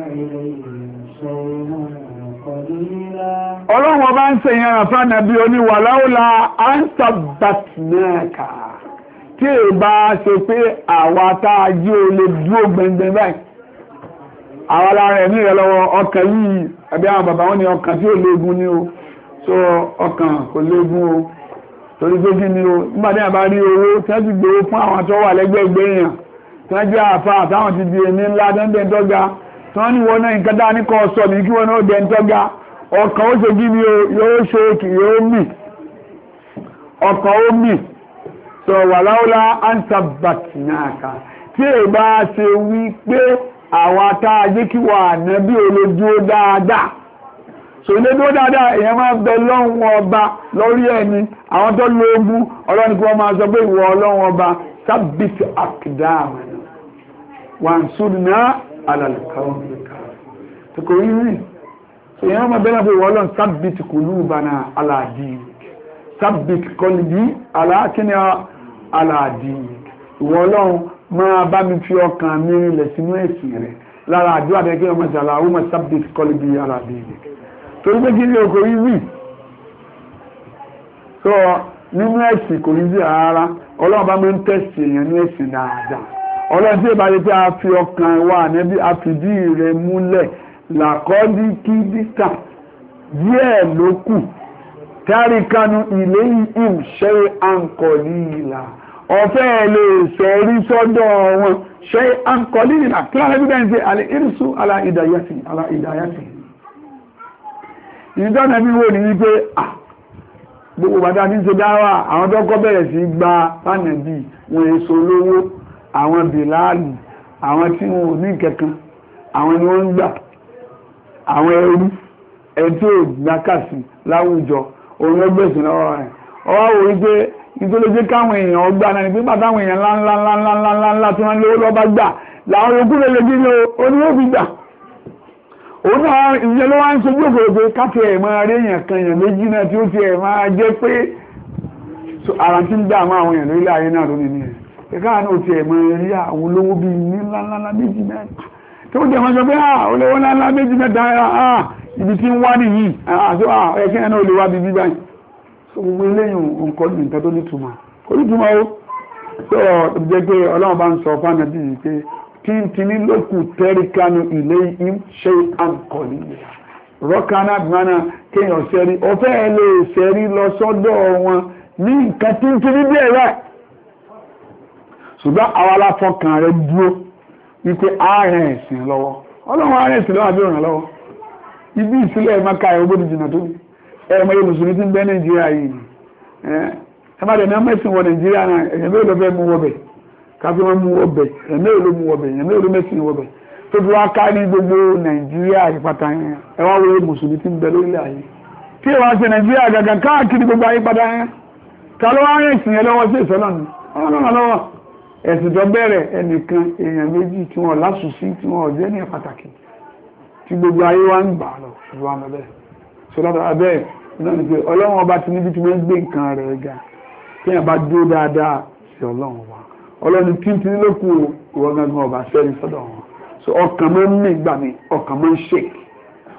Speaker 3: ọlọ́run ọba ń sẹ̀yìn àràfà nàbí oníwàláwọ́lá
Speaker 1: ansabatnaka tí è bá ṣe pé àwa tá a jí o lè dúró gbẹngbẹng báyìí àwọn alára ẹ̀mí rẹ̀ lọ́wọ́ ọkàn yìí ẹbí àwọn bàbá wọn ni ọkàn tí ò léegun ní o so ọkàn kò léegun o torí pé kí ni o nígbàdí àbá rí owó tí wọ́n ti gbèrò fún àwọn tó wà lẹ́gbẹ̀ẹ́gbẹ́ èèyàn tí wọ́n jẹ́ àfa àtàwọn ti di ẹni ńlá dẹ́ndẹ́ tọ́ga tí wọ́n ní wọn náà nǹkan dá ní kọ́ sọ ní kí wọ́n náà dẹ́ tọ́ga ọkàn ó ṣe kí ni o yóò ṣe kì yóò mì ọkàn ó mì so wàláwọ́lá ansabatnaka tí è bá ṣe wí pé àwọn atáajé kí wà nábí olójú dáadáa so ilé dúró dáadáa èèyàn máa bẹ lọ́wọ́ ọba lórí ẹni àwọn tó lóògùn ọlọ́ni kí wọ́n máa sọ pé ìwọ ọlọ́wọ́ ọba sábìt àkìdáàmù wansurna ala al-qawmi tó kò rí rí so èèyàn máa bẹ́ẹ̀ náà pé ìwọ ọlọ́run sábìt qulubana ala dinik sábìt qalbi ala kíni ala dinik ìwọ ọlọ́run máa bá mi fi ọkàn mi rinlẹ̀ sínú ẹ̀sìn rẹ̀ lára àdúrà rẹ̀ kí ọmọ ìṣàlá ọmọ sábìt qalbi ala dinik torí pé kí ní o kò rí rí so nínú ẹ̀sìn kò rí rí ara ọlọ́run bá mọ́ ń tẹ̀sì èèyàn ní ẹ̀sìn dáadáa ọlọ́run tí ìbá yẹ pé a fi ọkàn wà níbi àfìdí rẹ̀ múlẹ̀ làkọ́dí kí dítà díẹ̀ ló kù táríkanu ilé ìhìm ṣe àǹkọ̀lì ìlà ọ̀fẹ́ lè sẹ̀rí sọ́dọ̀ wọn ṣe àǹkọ̀lì ìlà kí lára bí bẹ́ẹ̀ ń ṣe alẹ́ ìrísù alá ìdáyàtì ìjọ́nà bí wò ní wípé gbogbo bàtà ní ṣe dáwà àwọn tó kọ́ bẹ̀rẹ̀ sí gba pánẹ̀bì wọn èso lówó àwọn bìláàlì àwọn tí wọn ò ní kẹ̀kan àwọn ni wọ́n ń gbà àwọn ẹrú ẹ̀tí ò gbákàsí láwùjọ òun ẹgbẹ̀sìn lọ́wọ́ rẹ̀ ọwọ́ wò wípé ìtòlójé káwọn èèyàn ọgbà náà ní pé bàtà àwọn èèyàn ńláńláńláńláńlá tí wọ́n lówó lọ́ba gbà làwọn yòókù lè gbé ní oníwòbí gbà òun náà ìyẹn ló wá ń sojú òkèrè káfí ẹ̀ máa rí èèyàn kan èèyàn méjì náà tí ó ti ẹ̀ máa jẹ́ pé ara tí ń dá àwọn àwọn èèyàn lórílẹ̀ ayé náà lónìí nìyẹn ẹ̀ká náà ti ẹ̀ máa rí àwọn olówó bíi ní ńláńlá méjì mẹ́ta tí ó jẹ́ máa sọ pé olówó ńláńlá méjì mẹ́ta ibi tí ń wá nìyí ẹ̀kẹ́ ẹ̀ náà lè wá bíbí báyìí so gbogbo eléyìn nǹkan ní nǹkan tó nítumọ̀ kò nítumọ̀ ó sọ jẹ́ pé ọlọ́run bá ń sọ fún àmì bíi pé kíntìní lókù tẹ́ríkánú ilé im ṣe àǹkọ̀lì rọ́kánà gbọ́nà kéèyàn sẹ́rí ọ̀fẹ́ lè sẹ́rí lọ sọ́dọ̀ wọn ní nǹkan tíntìní bí ẹ̀rẹ́ ṣùgbọ́n àwọn aláfọkàn rẹ̀ dúró wípé ààrẹ ẹ̀sìn lọ́wọ́ ọlọ́run ààrẹ ẹ̀sìn lọ́wọ́ àbí òràn lọ́wọ́ ibi ìsílẹ̀ maka ẹ̀rọgbọ́dì jìnà tó ẹ̀rọ mẹ́rin mùsùlùmí tí ń bẹ Nàìjíríà yìí ẹ má dẹ̀ ní mẹ́sìn wọ Nàìjíríà náà ẹ̀yẹ̀ mẹ́rin lọ fẹ́ mú wọ́bẹ̀ káfí wọn mú ọbẹ̀ ẹ̀mẹ́ ìlú mú ọbẹ̀ ẹ̀mẹ́ ìlú mẹ́sìn ọbẹ̀ tó fi wá ká ní gbogbo Nàìjíríà ìpàtà yẹn ẹwà wọlé mùsùlùmí tí ń bẹ lórílẹ̀ ayé tí ìwà ṣe Nàìjíríà gàgàn káàkiri gbogbo ayé padà yẹn ta ló wá rìn sìn yẹn lọ́wọ́ sí ìṣọ́nà ni ọlọ́run lọ́wọ́ ẹ̀sìn tó bẹ̀rẹ̀ ẹnìkan èèyàn méjì tí wọ́n lásùsí tí wọ́n ọ̀jẹ́ ní pàtàkì tí gbogbo ayé wá ń gbà lọ ṣùgbọ́n àmọ́ bẹ́ẹ̀ ṣọlọ́dọ̀ abẹ́ náà ni pé ọlọ́run ọba ti níbi tí wọ́n gbé nǹkan rẹ̀ ga kéèyàn bá dúró dáadáa sí ọlọ́run wa ọlọ́ni títí lókù ìwọ̀n gangan ọba sẹ́rí sọ́dọ̀ wọn so ọkàn mọ́ ń mì gbà mí ọkàn mọ́ ń ṣèkì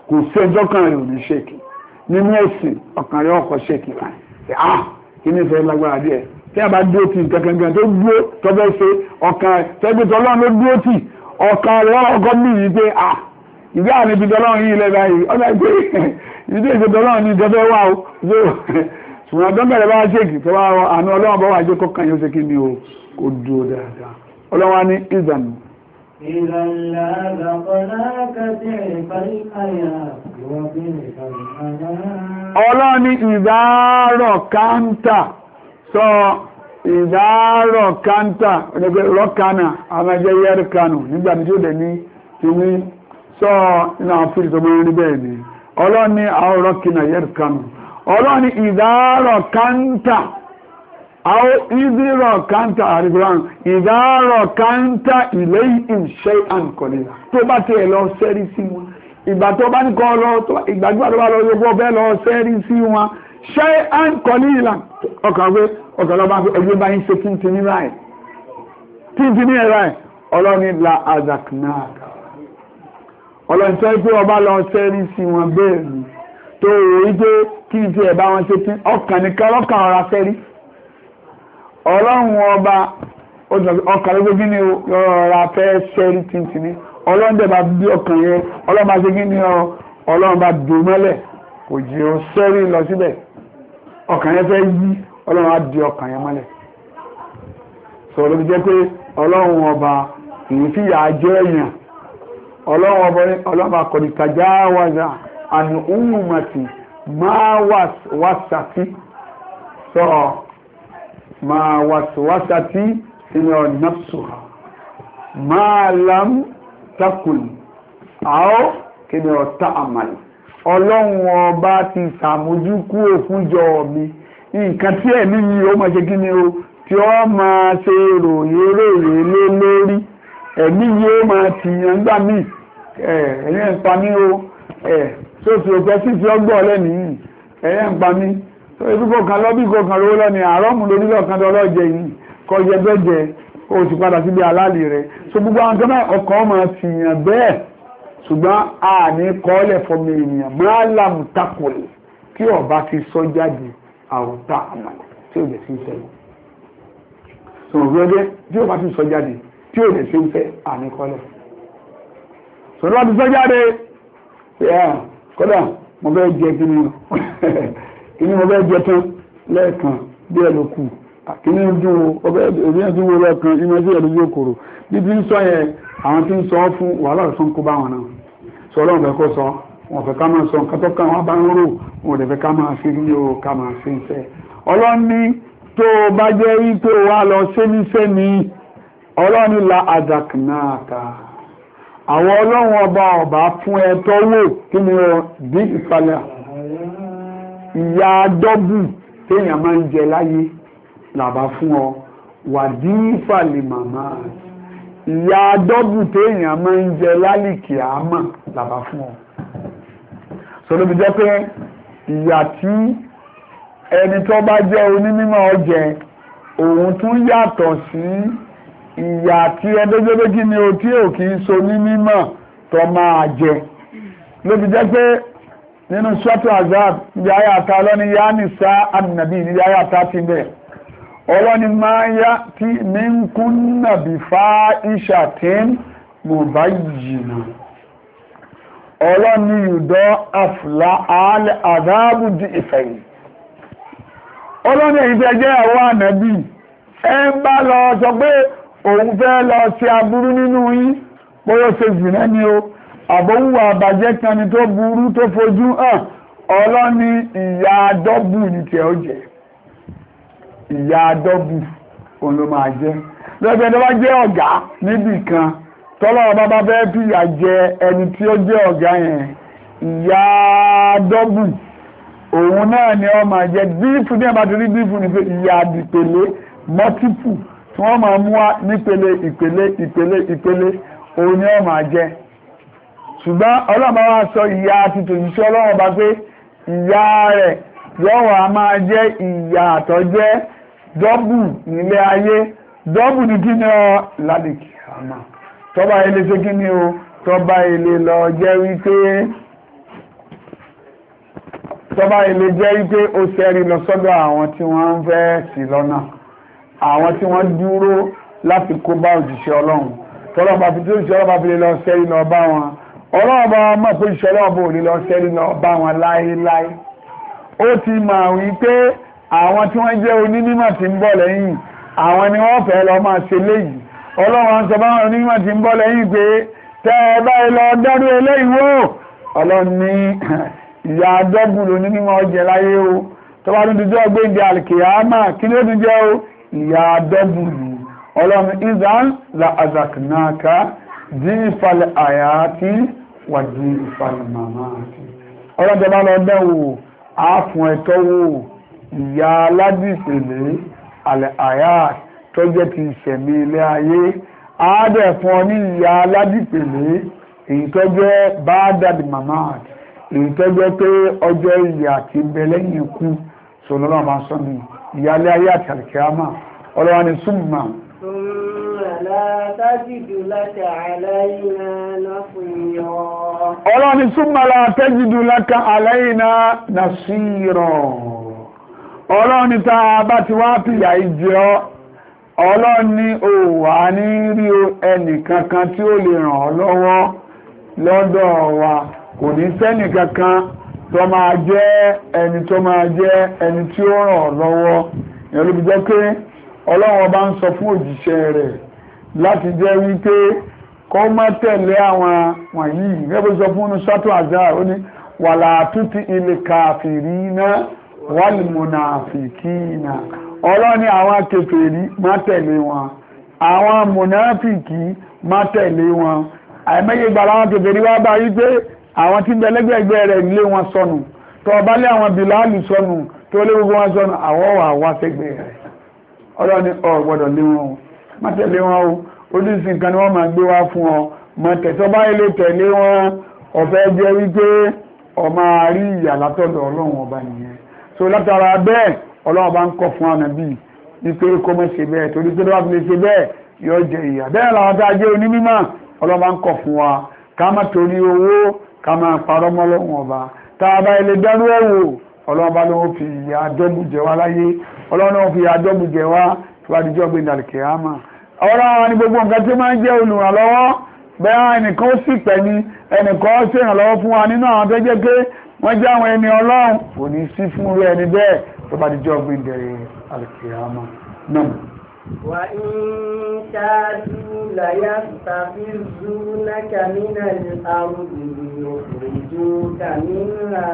Speaker 2: kò sí ẹjọ́ kan rẹ̀ ò ní ṣèkì nínú ẹ̀sìn ọkàn rẹ̀ ọkọ̀ ṣèkì báyìí kí ní ìfẹ́ lágbára díẹ̀ tí a bá dúró tì kankan tó dúró tó fẹ́ ṣe ọkàn tẹ́gbẹ́ tọ́lọ́run ló dúró tì ọkàn rẹ̀ ọkọ̀ mí yìí pé ìgbé àmì ibi tọ́lọ́run yìí lẹ́ báyìí ọ̀nà ìgbé ìdí èsè tọ́lọ́run ní ìjọba wà ó ṣùgbọ́n tó bẹ̀rẹ̀ bá ṣèkì tó wá àánú ọlọ́run bá wà jẹ́ kọ́kàn yóò ṣe kí ni o kò dúró dáadáa ọlọ́run á ní ìzànù.
Speaker 4: ìrànlá àgbàkọ́lá
Speaker 2: ọlọ́run ní ìdárọ̀ káńtà sọ ìdárọ̀ káńtà ọ̀dẹ́gbẹ́ rọ́kánà àmàjẹ́ yẹ́rìkánù nígbà tí ó dẹ̀ ní kíní sọ iná àfíì tó mọ́ rí bẹ́ẹ̀ ni ọlọ́run ní àwọn rọ́kínà yẹ́rìkánù ọlọ́run ní ìdárọ̀ káńtà àwọn ìdírọ̀ káńtà àrígbọ́n ìdárọ̀ káńtà ilé ìṣẹ́ àǹkọ̀lẹ̀ tó bá tẹ̀ lọ sẹ́rí sí wọn ìgbà tó bá ní kọ́ lọ ìgbàgbà tó bá lọ yóò bẹ́ lọ sẹ́rí sí wọn ṣe àǹkọ̀lẹ̀ ìlà ọkàn lọ́ba ẹgbẹ́ bá ń ṣe kíntìní ráì ọlọ́ni la azaknaka ọlọ́ni tó pé ọba lọ sẹ́rí sí wọn bẹ́ẹ̀ ni tó rí pé kí n ti ẹ̀ bá wọn ṣe kí ọkàn nìkan lọ́kàn ọ̀rá sẹ́rí ọlọ́run ọba ọkàn ló gbé ní ọ̀rá fẹ́ sẹ́rí kíntìní ọlọ́run dẹ̀ bá bí ọkàn yẹn ọlọ́run bá ṣe kí ni ọlọ́run bá dùn mọ́lẹ̀ kò jí ó sẹ́rí lọ síbẹ̀ ọkàn yẹn fẹ́ yí ọlọ́run á di ọkàn yẹn mọ́lẹ̀ sọ̀rọ̀ ló fi jẹ́ pé ọlọ́run ọba kìí fi yà á jẹ́ èèyàn ọlọ́run ọba kọ̀dí tàjá wáza àni umumati máa wàsàtí sọ máa wàsàtí inú nafsuha máa lam takul àó kí ni ọ̀tá àmàlì ọlọ́run ọba ti sàmójúkú òfúnjọ mi nǹkan tí ẹ̀mí yìí ó máa ṣe kí ni o tí ó máa ṣe ròyìn lé lórí ẹ̀mí yìí ó máa tìyàn gbà mí ẹ̀yẹ́ ń pa mí o tó fi òpẹ́ sí ti ọgbọ́ lẹ́nu yìí ẹ̀yẹ́ ń pa mí tó ibi kọ̀ọ̀kan lọ́bí kọ̀ọ̀kan lówó lọ́ni àárọ̀mù lórí lọ́ọ̀kan tó ọlọ́jẹ yìí kọ́ jẹ bẹ́jẹ o sì padà síbi àlálì rẹ̀ so gbogbo àwọn tó náà ọkàn máa tìyàn bẹ́ẹ̀ ṣùgbọ́n a ní kọ́ọ́lẹ̀ fọmọ ènìyàn máa làm takòlè tí ọba ti sọ jáde àwòtá àmàlà tí ò lè sí ìṣẹ́lẹ̀ sọ̀rọ̀ gbẹ́gbẹ́ tí ò bá ti sọ jáde tí ò lè sí ìfẹ́ àníkọ́lẹ̀ sọ̀rọ̀ bá ti sọ jáde kọ́dà mo bẹ́ jẹ kíní mo bẹ́ jẹ tán lẹ́ẹ̀kan bí ẹ ló kù kíní dùn wo lẹ́ẹ̀kan ìmọ̀ sí ẹ̀lú yóò kòrò bí bí ń sọ yẹn àwọn tí ń sọ fún wàhálà ìsọ́n kó bá wọn náà sọ ọlọ́run fẹ́ kó sọ wọn fẹ́ ká máa sọ nǹkan tó kàn wọ́n bá ń rò wọn ò fẹ́ ká máa fi rí o ká máa fi ń fẹ́ ọlọ́run ní tó bá jẹ́ rí tó wá lọ séníṣẹ́ ní ọlọ́run la azaknaka àwọn ọlọ́run ọba fún ẹ tọ́wọ́ kí ni ọ bí ìsàlẹ̀ ìyá dọ́bù téèyàn máa ń jẹ láyé làbá fún ọ wàdí ìfàlẹ̀ màmá ìyá dọ́bù téèyàn máa ń jẹ lálìkì àmà làbá fún ọ sọ̀rọ̀ bí jẹ́ pé ìyà tí ẹni tó bá jẹ́ onímọ̀ ọjẹ òun tún yàtọ̀ sí ìyà tí ẹdẹ́gbẹ́gbẹ́ kí ni o tí ò kí ń so ní mímọ̀ tó máa jẹ ló fi jẹ́ pé nínú ṣọ́tù azab ní ayàta ọlọ́ni yá ní sá ànàbí ní ayàta ti bẹ̀ ọlọ́ni máa yá tí ní ń kún nàbí fá ìṣàtín mubayyina ọlọ́ni yùdọ́ àfùlá àálẹ́ àdáàbù di ìfẹ̀yìn ọlọ́ni èyí tẹ́ jẹ́ àwọn ànàbí ẹ ń bá lọ sọ pé òun fẹ́ lọ sí aburú nínú yín bóyá ṣe zìnà ni o àbòwúwà àbàjẹ́ kan ni tó burú tó fojú hàn ọlọ́ni ìyà dọ́bù ní tí ó jẹ́ ìyà dọ́bù òun ló máa jẹ́ lọ́gbẹ̀ẹ́ tó bá jẹ́ ọ̀gá níbì kan tọ́lọ́wọ́ bá bẹ́ẹ̀ bí ìyà jẹ ẹni tí ó jẹ́ ọ̀gá yẹn ìyà dọ́bù òun náà ni ó máa jẹ́ bífù ní ẹ̀bàtí bífù ní pé ìyà àdìpèlé mọ́típù tí wọ́n máa mú wá nípele ìpele òun ni ó máa jẹ́ ṣùgbọ́n ọlọ́mọ wá sọ ìyà àti tòjíṣẹ́ ọlọ́wọ́ bá pé ìyà rẹ̀ yọ́wọ́ a máa jẹ́ ìyà àtọ́jẹ́ dọ́bù nílé ayé dọ́bù ní kí ni ọ lálìkì àmà tọ́ba ilé ṣe kí ni o tọ́ba ilé lọ jẹ́ wípé
Speaker 1: tọ́ba ilé jẹ́ wípé ó ṣẹ́rí lọ sọ́dọ̀ àwọn tí wọ́n ń fẹ́ sí lọ́nà àwọn tí wọ́n dúró láti kó bá òjíṣẹ́ ọlọ́run tọ́lọ́ba fi tí òjíṣẹ́ ọlọ́ba fi lè lọ ṣẹ́rí lọ bá wọn ọlọ́run bá wọn mọ̀ pé òjíṣẹ́ ọlọ́run bò lè lọ ṣẹ́rí lọ bá wọn láéláé ó ti mọ̀ wípé àwọn tí wọ́n jẹ́ onímọ̀ tí ń bọ̀ lẹ́yìn àwọn ni wọ́n fẹ́ lọ máa ṣe léyìí ọlọ́run sọ bá wọn onímọ̀ tí ń bọ̀ lẹ́yìn pé tẹ́ ẹ báyìí lọ dọ́rú eléyìí wò ọlọ́run ní ìyá dọ́bùlù ní mímọ́ ọjẹ́ láyé o tó bá tún dijọ́ gbé ìdí àlìkìyàmà kí ló tún jẹ́ o ìyá dọ́bùlù ọlọ́run ìzán la azaknaka dí ìfàlẹ̀ àyàtí wà dí ìfàlẹ̀ màmáàtì ọlọ́run tó bá lọ dẹ́wò àáfún ẹ̀tọ́ wò ìyá aládìpẹ̀lẹ̀ àlẹ̀ àyàtì tó jẹ́ ti ìṣẹ̀mí ilé ayé àádẹ́ fún ọ ní ìyá aládìpẹ̀lẹ̀ èyí tó jẹ́ bá dàbí màmáàtì èyí tó jẹ́ pé ọjọ́ ìyà àti ibẹ̀ lẹ́yìn ikú sọlọ́lọ́ máa sọ ní ìyálé ayé àti àlìkíyámà ọlọ́wà ní súnmà ọlọ́wà ní súnmà látẹ́jìdù láka àlẹ́yìnà nàṣírọ̀ ọlọ́wà ní tá a bá ti wá pìyà ìjẹ́ ọlọ́wà ní òwà ní rí ẹnìkankan tí ó lè ràn ọ́ lọ́wọ́ lọ́dọ̀ wa kò ní sẹ́nì kankan tó máa jẹ́ ẹni tí ó ràn ọ́ lọ́wọ́ ìyẹn ló fi jẹ́ pé Ọlọ́run bá ń sọ fún òjíṣẹ́ rẹ̀ láti jẹ́ wípé kó má tẹ̀lé àwọn wọ̀nyí gẹ́gẹ́ sọ fún un sọ́tò àzá ó ní wàlà tútì ilẹ̀ kàfìrínà wal mùnàfìkínà Ọlọ́run ní àwọn kèfèrí má tẹ̀lé wọn àwọn mùnàfìkí má tẹ̀lé wọn àìmọye gbà láwọn kèfèrí wá bá yí pé àwọn tí bẹ̀lẹ́gbẹ̀ẹ́gbẹ́ rẹ̀ lé wọn sọnù tó bá lé àwọn bìláàlù sọnù tó lé gbogbo wọn sọnù àwọ̀ wà wá sẹ́gbẹ̀ rẹ̀ ọlọ́ ni ọ gbọ́dọ̀ lé wọn o má tẹ̀lé wọn o oríṣìí nǹkan ni wọ́n máa gbé wá fún ọ mọ tẹ̀tọ́ bá ilé tẹ̀lé wọn ọ̀fẹ́ jẹ́ wípé ọ máa rí ìyà látọ̀dọ̀ ọlọ́run ọba nìyẹn so látara bẹ́ẹ̀ ọlọ́run bá ń kọ́ fún ànábì wípé kó má ṣe bẹ́ẹ̀ torí pé wọ́n fi lè ṣe bẹ́ẹ̀ yóò jẹ ìyà bẹ́ẹ̀ làwọn tá a jẹ́ onímọ̀ ọlọ́run bá ń kọ́ fún wa ká má torí owó ká máa parọ́ mọ́ Ọlọ́run ọba tá a bá ilé dánú ẹ̀wò Ọlọ́run bá ló fi ìyà àjọ́bù jẹ wá láyé Ọlọ́run náà fi ìyà àjọ́bù jẹ wá tó bá dijọ́ gbé ìdàlùkẹ́ àmà ọ̀rọ̀ àwọn ni gbogbo nǹkan tí ó máa ń jẹ́ olùrànlọ́wọ́ bẹ́ẹ̀ ẹnìkan ó sì pẹ̀ ní ẹnìkan ó sì rànlọ́wọ́ fún wa nínú àwọn tó jẹ́ pé wọ́n jẹ́ àwọn ẹni Ọlọ́run kò ní sí fún irú ẹni bẹ́ẹ̀ tó bá dijọ́ gbé ìdàlùkẹ́ àmà náà.
Speaker 4: وَإِن كَادُوا لَيَسْتَفِزُّونَكَ مِنَ الْأَرْضِ لِيُخْرِجُوكَ مِنْهَا.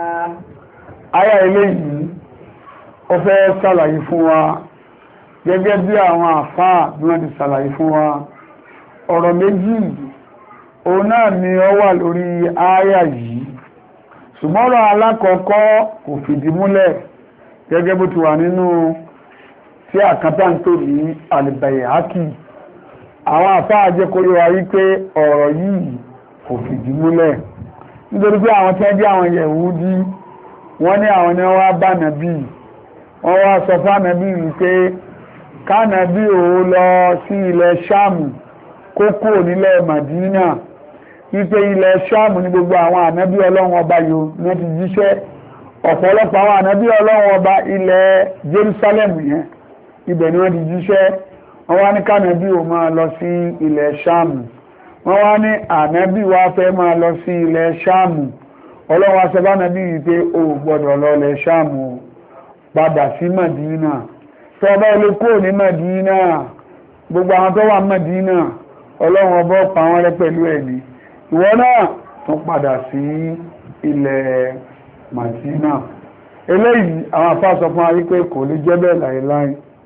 Speaker 1: Àyá eléyìí ó fẹ́ ṣàlàyé fún wa gẹ́gẹ́ bí àwọn àfáà bí wọ́n ti ṣàlàyé fún wa ọ̀rọ̀ méjì òun náà ni ó wà lórí àyá yìí ṣùgbọ́n ọ̀rọ̀ alákọ̀ọ́kọ́ kò fìdí múlẹ̀ gẹ́gẹ́ bó ti wà nínú tí àkàntà ń pè ní Al-Bayhaqi àwọn àfáà jẹ́ kó yọ wáyé pé ọ̀rọ̀ yìí kò fìdí múlẹ̀ nítorí pé àwọn tí wọ́n jẹ́ àwọn Yẹ̀húdí wọ́n ní àwọn ni wọ́n wá bá nàbí wọ́n wá sọ fún ànàbí wípé kánàbí ò lọ sí ilẹ̀ Ṣáàmù kókó nílẹ̀ Màdínà wípé ilẹ̀ Ṣáàmù ní gbogbo àwọn ànábí Ọlọ́run ọba yóò ní wọ́n ti jíṣẹ́ ọ̀pọ̀lọpọ̀ àwọn ànábí Ọlọ́run ọba ilẹ̀ Jerusalem yẹn ibẹ̀ ni wọ́n ti jíṣẹ́ wọ́n wá ní kánàbí ò máa lọ sí ilẹ̀ Ṣáàmù wọ́n wá ní ànábí wá fẹ́ máa lọ sí ilẹ̀ Ṣáàmù Ọlọ́run wá sọ bá ànábí wípé o gbọ́dọ̀ lọ ilẹ̀ Ṣáàmù padà sí Màdínà tó ọba ilé kúrò ní Màdínà gbogbo àwọn tó wà Màdínà Ọlọ́run ọba pa wọ́n rẹ́ pẹ̀lú ẹ̀mí ìwọ náà tún padà sí ilẹ̀ Màdínà eléyìí àwọn àfáà sọ fún wa wípé kò lè jẹ́ bẹ́ẹ̀ láìláì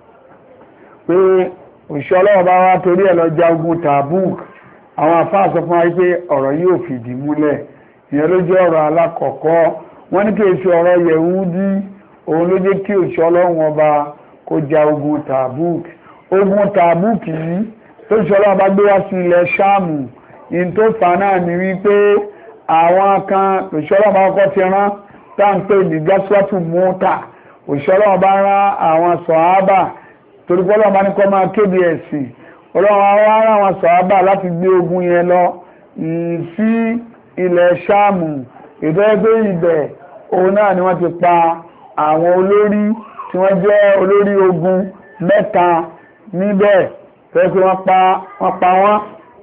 Speaker 1: pé òṣìṣẹ́ Ọlọ́run bá wá torí ẹ̀ lọ ja ogun Tabuk àwọn àfáà sọ fún wa wípé ọ̀rọ̀ yìí ò fìdí múlẹ̀ ìyẹn ló jẹ́ ọ̀rọ̀ alákọ̀ọ́kọ́ wọ́n ní kí èsì ọ̀rọ̀ Yẹ̀húdí òun ló jẹ́ kí òṣìṣẹ́ Ọlọ́run ọba kó ja ogun Tabuk yìí tó òṣìṣẹ́ Ọlọ́run bá gbé wá sí ilẹ̀ Ṣáàmù in tó fà náà ni wípé àwọn kan òṣìṣẹ́ Ọlọ́run bá kọ́ ti rán táǹpé ní gásíwátù mọ́ta òṣìṣẹ́ Ọlọ́run bá rán àwọn sọ̀hábà torí pé Ọlọ́run bá ní kọ́ máa kéde ẹ̀sìn Ọlọ́run wá rán àwọn sọ̀hábà láti gbé ogun yẹn lọ sí ilẹ̀ Ṣáàmù ètò ẹgbẹ́ ibẹ̀ òun náà ni wọ́n ti pa àwọn olórí tí wọ́n jẹ́ olórí ogun mẹ́ta níbẹ̀ fẹ́ pé wọ́n pa wọ́n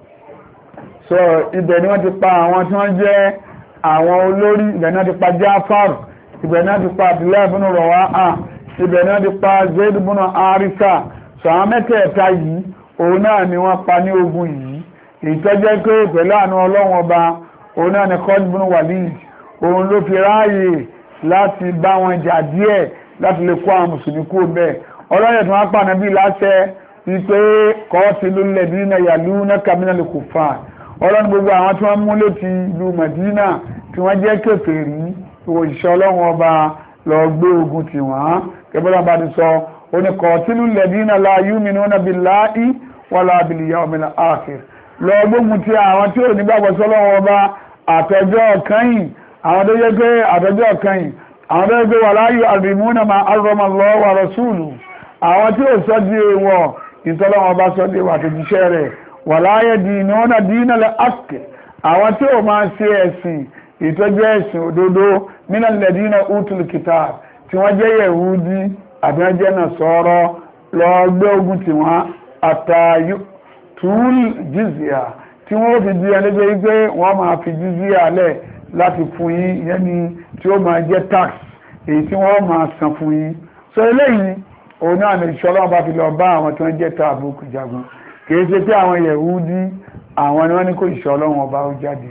Speaker 1: so ibẹ̀ ni wọ́n ti pa àwọn tí wọ́n jẹ́ àwọn olórí ibẹ̀ ni wọ́n ti pa Jafar ibẹ̀ ni wọ́n ti pa Abdullahi ibn Rawaha ibẹ̀ ni wọ́n ti pa Zaid ibn Harisa so àwọn mẹ́tẹ̀ẹ̀ta yìí òun náà ni wọ́n pa ní ogun yìí ìtọ́jẹ́ pé pẹ̀lú àánú Ọlọ́run ọba òun náà ni Khalid ibn Walid òun ló fi ráàyè láti bá wọn jà díẹ̀ láti lè kó àwọn mùsùlùmí kúrò bẹ́ẹ̀ ọlọ́yẹ̀ tí wọ́n pa Ànábì láṣẹ wípé qatilul ladina yalunaka minal kuffar ọlọ́run gbogbo àwọn tí wọ́n mú létí ìlú Mẹ̀dínà tí wọ́n jẹ́ kèfèrí òṣìṣẹ́ ọlọ́run ọba lọ gbé ogun tì wọ́n kẹbọ́lá bá ti sọ ó ní qatilul ladina la yu'minuna billahi wala bil yawmil akhir lọ gbógun ti àwọn tí ò nígbàgbọ́ sọ́lọ́run ọba àtọjọ́ kẹ́yìn àwọn tó jẹ́ pé àtọjọ́ kẹ́yìn àwọn tó jẹ́ pé wala yu'arrimuna ma harrama Allahu wa rasuluhu àwọn tí ò sọ di èèwọ̀ ìtọ́lọ́run ọba sọ di èèwọ̀ àtòjíṣẹ́ rẹ̀ wàláyé dìínà ọ̀nà dìínà lẹ́ àkẹ́ àwọn tí ó máa ṣe ẹ̀sìn ìtọ́jú ẹ̀sìn òdodo nínú lẹ́dínà útùlù kìtà tí wọ́n jẹ́ Yẹ̀húdí àbí wọ́n jẹ́ Nàsárà lọ gbé ogun tí wọ́n àtàyù túl jizya tí wọ́n fi di ẹlẹ́gbẹ́ wípé wọ́n máa fi jizya lẹ̀ láti fún yín ìyẹn ni tí ó máa jẹ́ tax èyí tí wọ́n máa san fún yín so eléyìí òun náà ní ìṣọ́lọ́wọ́n bá fi lọ bá àwọn tí wọ́n jẹ́ Tabuk jagun kìí ṣe pé àwọn Yẹ̀húdí àwọn ni wọ́n ní kó ìṣọ́ Ọlọ́run ọba ó jáde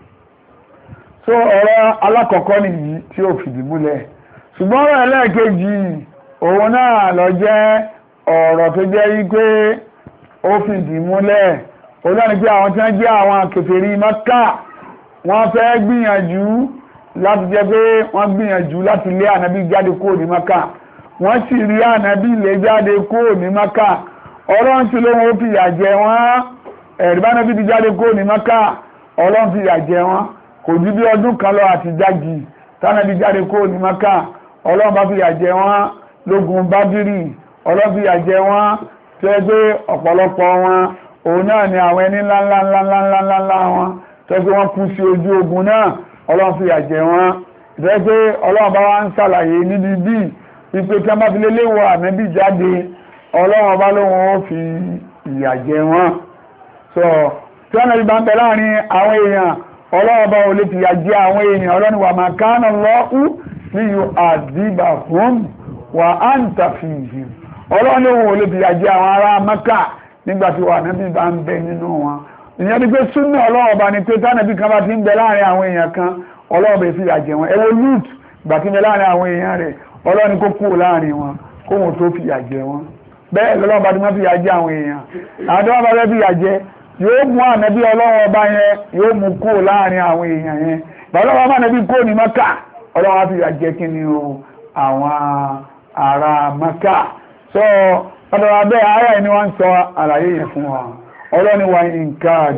Speaker 1: so ọ̀rọ̀ alákọ̀ọ́kọ́ nìyí tí ó fìdí múlẹ̀ ṣùgbọ́n ọ̀rọ̀ ẹlẹ́ẹ̀kejì òun náà lọ jẹ́ ọ̀rọ̀ tó jẹ́ wípé ó fìdí múlẹ̀ òun náà ni pé àwọn tí wọ́n jẹ́ àwọn kèfèrí Mákà wọ́n fẹ́ gbìyànjú láti jẹ́ pé wọ́n gbìyànjú láti lé ànábì jáde kúrò ní Mákà wọ́n sì rí ànábì lé jáde kúrò ní Mákà ọlọ́run tí lóhun ó fìyà jẹ wọ́n ẹ̀rìbánà bí ti jáde kó ní Mákà ọlọ́run fìyà jẹ wọ́n kò ju bí ọdún kan lọ àti jági tánàbí jáde kó ní Mákà ọlọ́run bá fìyà jẹ wọ́n lógun Bádírì ọlọ́run fìyà jẹ wọ́n tó yẹ pé ọ̀pọ̀lọpọ̀ wọn òun náà ni àwọn ẹni ńláńláńláńláńláńlá wọn tó yẹ pé wọ́n kú sí ojú ogun náà ọlọ́run fìyà jẹ wọ́n tó yẹ pé ọlọ́run bá wá ń ṣàlàyé níbi bíi wípé tí wọ́n bá fi léléwọ̀ ànábì jáde ọlọ́run ọba lóhun ó fi ìyà jẹ wọ́n so tí wọ́n náà bá ń bẹ láàrin àwọn èèyàn ọlọ́run ọba ò lè fi ìyà jẹ àwọn èèyàn ọlọ́run wà máa kánà lọ́hù ní yóò àdìbà fún wà á ń tàfi ìhì ọlọ́run lóhun ò lè fi ìyà jẹ àwọn ará Mákà nígbà tí wà nábì bá ń bẹ nínú wọn ìyẹn ni pé súnà ọlọ́run ọba ni pé tánàbí kan bá ti ń bẹ láàrin àwọn èèyàn kan ọlọ́run bẹ fi ìyà jẹ wọn ẹ wo Lúùt ìgbà tí ń bẹ láàrin àwọn èèyàn rẹ̀ ọlọ́run kó kúrò láàrin wọn kóhun tó fi ìyà jẹ wọn bẹ́ẹ̀ lọ́lọ́wọ́ bá ti máa fi yà jẹ àwọn èèyàn àwọn tó wọ́n bá fẹ́ fi yà jẹ yóò mú ànábí ọlọ́wọ́ ọba yẹn yóò mú kúrò láàrin àwọn èèyàn yẹn bọ́lọ́wọ́ bá ànábí kúrò ní Mákà ọlọ́wọ́ fi yà jẹ kí ni o àwọn ará Mákà so ọ̀dọ̀wà bẹ́ẹ̀ ara ẹni wọ́n ń sọ àlàyé yẹn fún wa ọlọ́ni wa nǹkan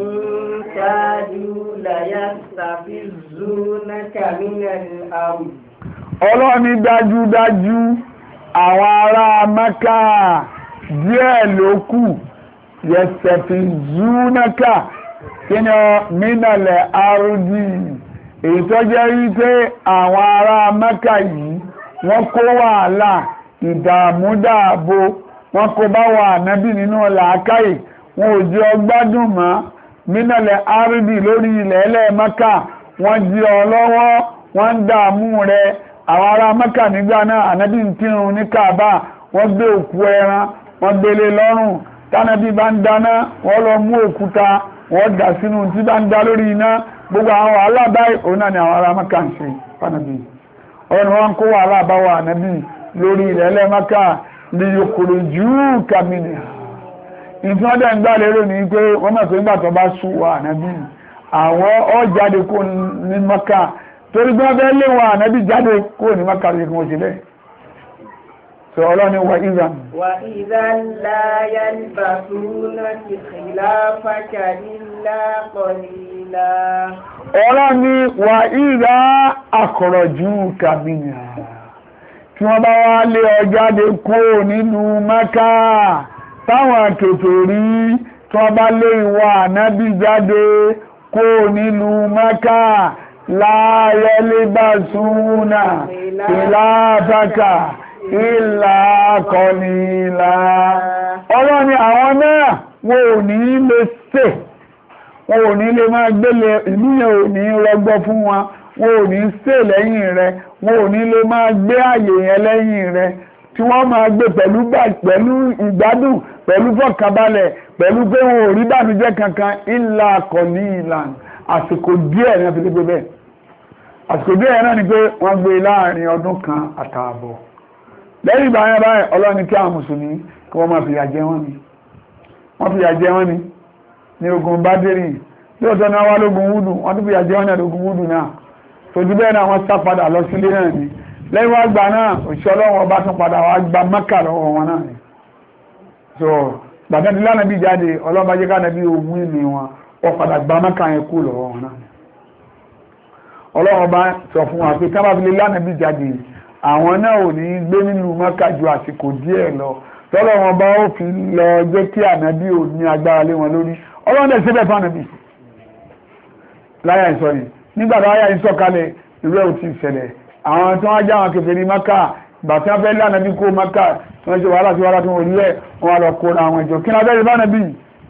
Speaker 1: ọlọ́ni dájúdájú àwọn ará Mákà díẹ̀ ló kù yẹ̀sẹ̀fì zúnákà kí ni mínàlẹ̀ àrùdí èyí tó jẹ́ wípé àwọn ará Mákà yìí wọ́n kó wàhálà ìdààmúdààbò wọ́n kó bá wà nábì nínú làákàyè wọn ò jẹ́ ọgbádùn mọ́ mínàlẹ̀ àrùdí lórí ilẹ̀ ẹlẹ́ Mákà wọ́n jí ọ lọ́wọ́ wọ́n ń dààmú rẹ̀ àwọn ará Mákà nígbà náà ànábì ń kírun ní Káàbà wọ́n gbé òkú ẹran wọ́n gbélé lọ́rùn tánàbí bá ń dáná wọ́n lọ mú òkúta wọ́n dà sínú tí bá ń dá lórí iná gbogbo àwọn wàhálà báyìí òun náà ni àwọn ará Mákà ń ṣe fánàbí ọ̀rọ̀ wọn kó wàhálà bá wà ànábì lórí ilẹ̀ ẹlẹ́ Mákà lè yòkòrò jù kàmìnì ìtàn dẹ̀ ń gbà lérò ní pé wọ́n mọ̀ pé nígbà tó bá sú wà ànábì àwọn ó jáde kó ní Mákà torí gbọ́n bẹ́ẹ̀ lè wà ànábì jáde kó ní Mákà lè kún òṣèlẹ̀ sọ ọlọ́ni wà ìzàn
Speaker 4: wà ìzàn láyé bàtúnà ti khilafaka illa qalila
Speaker 1: ọlọ́ni wà ìzà àkọ̀rọ̀jú kàmìnà tí wọ́n bá wá lé ọ jáde kó nínú Mákà táwọn kèfèrí tí wọ́n bá lé ìwà ànábì jáde kó nínú Mákà láyẹlébàtúnà ìlàtàkà ìlà kọlìlà. Ọlọ́run ni àwọn náà wọn ò ní lè ṣe, wọn ò ní lè máa gbélé ìlú yẹn, ò ní rọgbọ fún wọn, wọn ò ní ṣe lẹ́yìn rẹ̀, wọn ò ní lè máa gbé àyè yẹn lẹ́yìn rẹ̀, tí wọ́n máa gbé pẹ̀lú ìgbádùn, pẹ̀lú fọ̀kànbalẹ̀, pẹ̀lú pé wọn ò rí bànújẹ́ kankan ìlà kọlìlà. Àsìkò díẹ̀ ní ọ̀fẹ́ gbé bẹ́ẹ̀. Àsìkò díẹ̀ náà ni pé wọ́n gbé láàrin ọdún kan àtààbọ̀. Lẹ́yìn ìgbà yẹn báyìí Ọlọ́run kí àwọn mùsùlùmí kí wọ́n máa fìyà jẹ wọ́n ni. Wọ́n fìyà jẹ wọ́n ní ogun Bádírì. Lóòótọ́ náà wá lógun Wúdù, wọ́n tún fìyà jẹ wọ́n ní ogun Wúdù náà. Tòjú bẹ́ẹ̀ náà wọ́n sá padà lọ sílé náà ni. Lẹ́yìn wá gbà náà òṣìṣẹ́ Ọlọ́run ọba tún padà wá gba Mẹ́kà lọ́wọ́ wọn náà ni. So gbàgbẹ́ ní lánàá bí jáde Ọlọ́run bá jẹ́ ká nàbí ogun ìní wọn, wọ́n padà gba Mẹ́kà yẹn kú lọ́wọ́ wọn náà ni. Ọlọ́run bá sọ fún wa pé kábàbílẹ̀ lánàá bí jáde àwọn náà ò ní gbé nínú Mẹ́kà ju àsìkò díẹ̀ lọ, tọ́lọ́run bá ó fi lọ jẹ́ kí ànábì ò ní agbára lé wọn lórí. Ọlọ́run dẹ̀ síbẹ̀ fún ànábì láyà ìsọ yìí, nígbà tó láyà ìsọ kalẹ̀ ìlú ẹ̀ ò ti ṣẹlẹ̀. Àwọn tí wọ́n já àwọn kèfèrí Mẹ́kà ìgbà tí wọ́n fẹ́ lé ànábì kó Mẹ́kà tí wọ́n ṣe wàhálà tí wọ́n rí ẹ̀ wọ́n lọ kó àwọn ìjọ kí ni abẹ́rẹ́ bá ànábì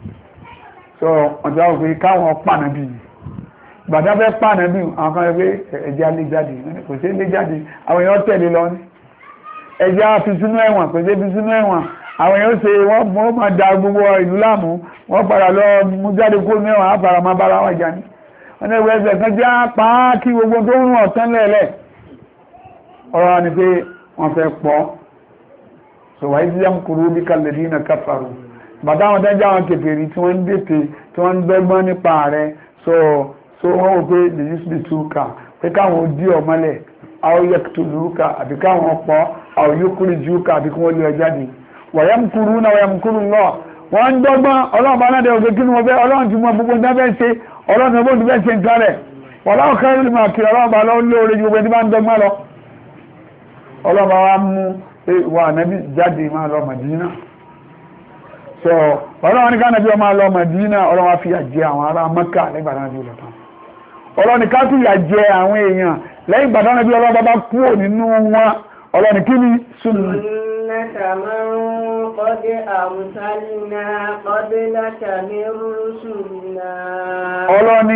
Speaker 1: sọ ọ̀dọ́ àwọn pé káwọn pa ànábì gbàdá fẹ́ pàànà bí àwọn kan rẹ̀ ẹ̀jẹ̀ alé jáde kò sí lé jáde, àwọn èèyàn tẹ̀lé lọ ní ẹ̀jẹ̀ fi sínú ẹ̀wọ̀n kò sí fi sínú ẹ̀wọ̀n, àwọn èèyàn ṣe wọ́n máa da gbogbo ìlú láàmú, wọ́n padà lọ mú jáde kó mẹ́wàá àpàrà máa bára wọn jà ní wọ́n ní ẹgbẹ́ ẹgbẹ́ kan jẹ́ apá kí gbogbo tó ń rún ọ̀tán lẹ́lẹ̀. Ọ̀rọ̀ ni pé wọ́n fẹ́ pọ̀ sọ̀wá ìdíyàm kúrú bí kalẹ̀dínà káfàrú bàtà àwọn tẹ́jà àwọn kèfèrí tí wọ́n ń dètè tí wọ́n ń dọ́gbọ́n nípa rẹ̀ so wọ́n wò pé the use be two car pé káwọn dí ọmọlẹ̀ àwọn yẹkùtù lùúkà àbí káwọn pọ̀ àwọn yókùrì jùúkà àbí kí wọ́n lé ọjáde wàyámkúrú náà wàyámkúrú lọ wọ́n ń dọ́gbọ́n ọlọ́run bá náà dẹ̀ òkè kí ni wọ́n fẹ́ ọlọ́run ti mọ gbogbo nǹkan fẹ́ ṣe ọlọ́run tó bóun ti fẹ́ ṣe nǹkan rẹ̀ wọ́n kẹ́rin lè máa kiri ọlọ́run bá lọ́wọ́ lóore ju gbogbo ẹni bá ń dọ́gbọ́n lọ ọlọ́run bá wá mú wà nábì jáde máa lọ Mádínà so ọlọ́run ní ká nàbí ọmọ lọ Mádínà ọlọ́run wá fi àjẹ àwọn ará Mẹ́kà lẹ́gbàá náà bí ọlọ́tàn ọlọ́ni ká tún yà jẹ àwọn èèyàn lẹ́yìn ìgbàdán náà bí ọlọ́ba bá kúrò nínú wọn ọlọ́ni kí ni
Speaker 4: sunnata man qad arsalna qablaka min rusulina
Speaker 1: ọlọ́ni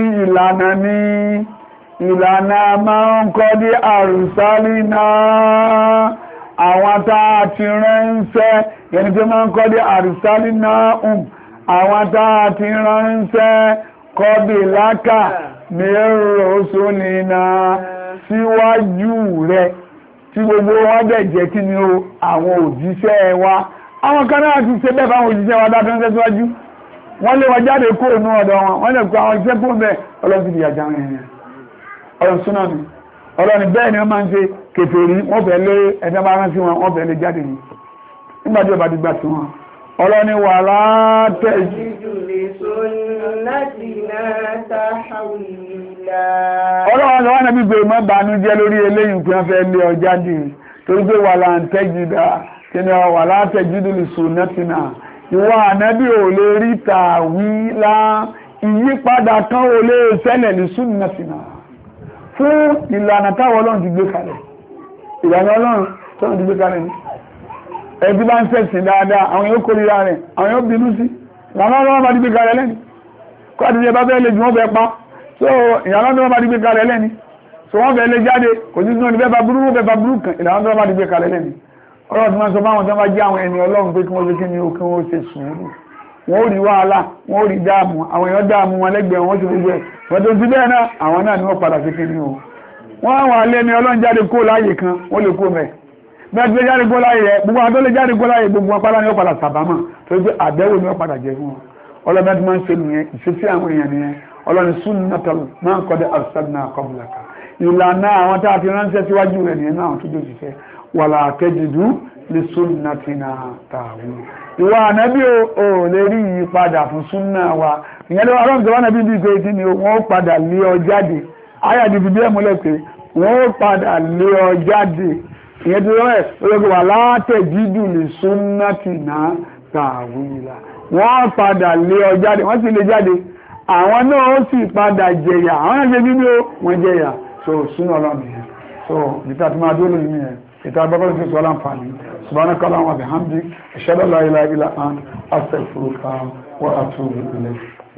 Speaker 1: ìlànà man qad arsalna àwọn tá a ti ránṣẹ́ yẹni pé man qad arsalna àwọn tá a ti ránṣẹ́ qablaka mẹ́rọ sólìnà síwájú rẹ̀ tí gbogbo wọ́n dẹ̀ jẹ́ kí ni o àwọn òjíṣẹ́ wa àwọn kan náà ti ṣe bẹ́ẹ̀ fáwọn òjíṣẹ́ wa dáadọ́ ń tẹ́síwájú wọ́n lé wọn jáde kúrò ní ọ̀dọ̀ wọn wọ́n lè kó àwọn iṣẹ́ fún bẹ́ẹ̀ ọlọ́run ti di àjà wọn èèyàn ọlọ́run súná mi ọlọ́run bẹ́ẹ̀ ni wọ́n máa ń ṣe kèfèrí wọ́n fẹ́ lé ẹ̀dá bá rán sí wọn wọ́n fẹ́ lé jáde ní nígbà tí ó bá ti gbà sí wọn ọlọ́ni wà látẹ̀ ọlọ́wọ́n lọ́wọ́ náà bí gbèrè mọ́ bànújẹ́ lórí eléyìn pé wọ́n fẹ́ lé ọ jáde torí pé wà láǹtẹ́jìdá kí ni wà látẹ̀jìdú lè sùn nẹ́tìnà ìwọ ànábì ò lè rí tàwílá ìyípadà kan ò lè ṣẹlẹ̀ lè sùn nẹ́tìnà fún ìlànà táwọn ọlọ́run ti gbé kalẹ̀ ìlànà ọlọ́run tó ti gbé kalẹ̀ ní ẹbí bá ń sẹ̀sìn dáadáa àwọn yóò kórìíra rẹ̀ àwọn yóò bínú sí ìyànà ọlọ́wọ́ bá dìgbé kalẹ̀ lẹ́ni kọ́ àti ẹbá bẹ́ẹ̀ lè jù wọ́n fẹ́ pa so ìyànà ọlọ́wọ́ bá dìgbé kalẹ̀ lẹ́ni so wọ́n fẹ́ lè jáde kò sí sínú ìbẹ́ bá burú kan ìyànà ọlọ́wọ́ bá dìgbé kalẹ̀ lẹ́ni ọlọ́wọ́ tí wọ́n sọ fáwọn tó bá jẹ́ àwọn ẹni ọlọ́run pé kí wọ́n ṣe kí ni kí wọ́n ṣe sùúrù wọ́n ó rí wàhálà wọ́n ó rí dáàmú àwọn èèyàn dáàmú wọn lẹ́gbẹ̀ẹ́ wọn ṣe gbogbo ẹ̀ wọ́n tó ti bẹ́ẹ̀ náà àwọn náà ni wọ́n padà ṣe kí ni o wọ́n àwọn alẹ́ ni ọlọ́run jáde kó láàyè kan wọ́n lè kó mẹ́ bẹ́ẹ̀ tí ó jáde kó láyé rẹ̀ gbogbo àwọn tó lè jáde kó láyé gbogbo ọpálá ní ọ̀padà sàbámà tó gbé àbẹ̀wò ní ọ̀padà jẹ fún wọn ọlọ́bẹ̀ tí máa ń ṣe nìyẹn ìṣesí àwọn èèyàn nìyẹn ọlọ́ni sunnatal máa ń kọ́dẹ̀ arsalna qablaka ìlànà àwọn tá a ti ránṣẹ́ síwájú rẹ̀ nìyẹn náà tó dòjì fẹ́ wala tajidu li sunnatina tahwila ìwà ànábì ò lè rí ìyípadà fún súnà wa ìyẹn lọ́wọ́ ọlọ́run tó wà nábì bíi pé kí ni wọ́n padà lé ọ jáde ayàdì fi bí ẹ̀ múlẹ̀ pé wọ́n padà lé ọ jáde ìyẹn tí wọ́n rẹ̀ olóògbé wà látẹ̀jídù lè súnnàtì náà tàwílà wọ́n padà lé ọ jáde wọ́n sì lè jáde àwọn náà ó sì padà jẹyà àwọn náà ṣe nínú wọn jẹyà so súnà ọlọ́run yẹn so níta tí máa dúró nínú yẹn ìta agbábọ́lá ti sọ láǹfààní subhanakallahumma wa bihamdik ashhadu an la ilaha illa anta astaghfiruka wa atubu ilayk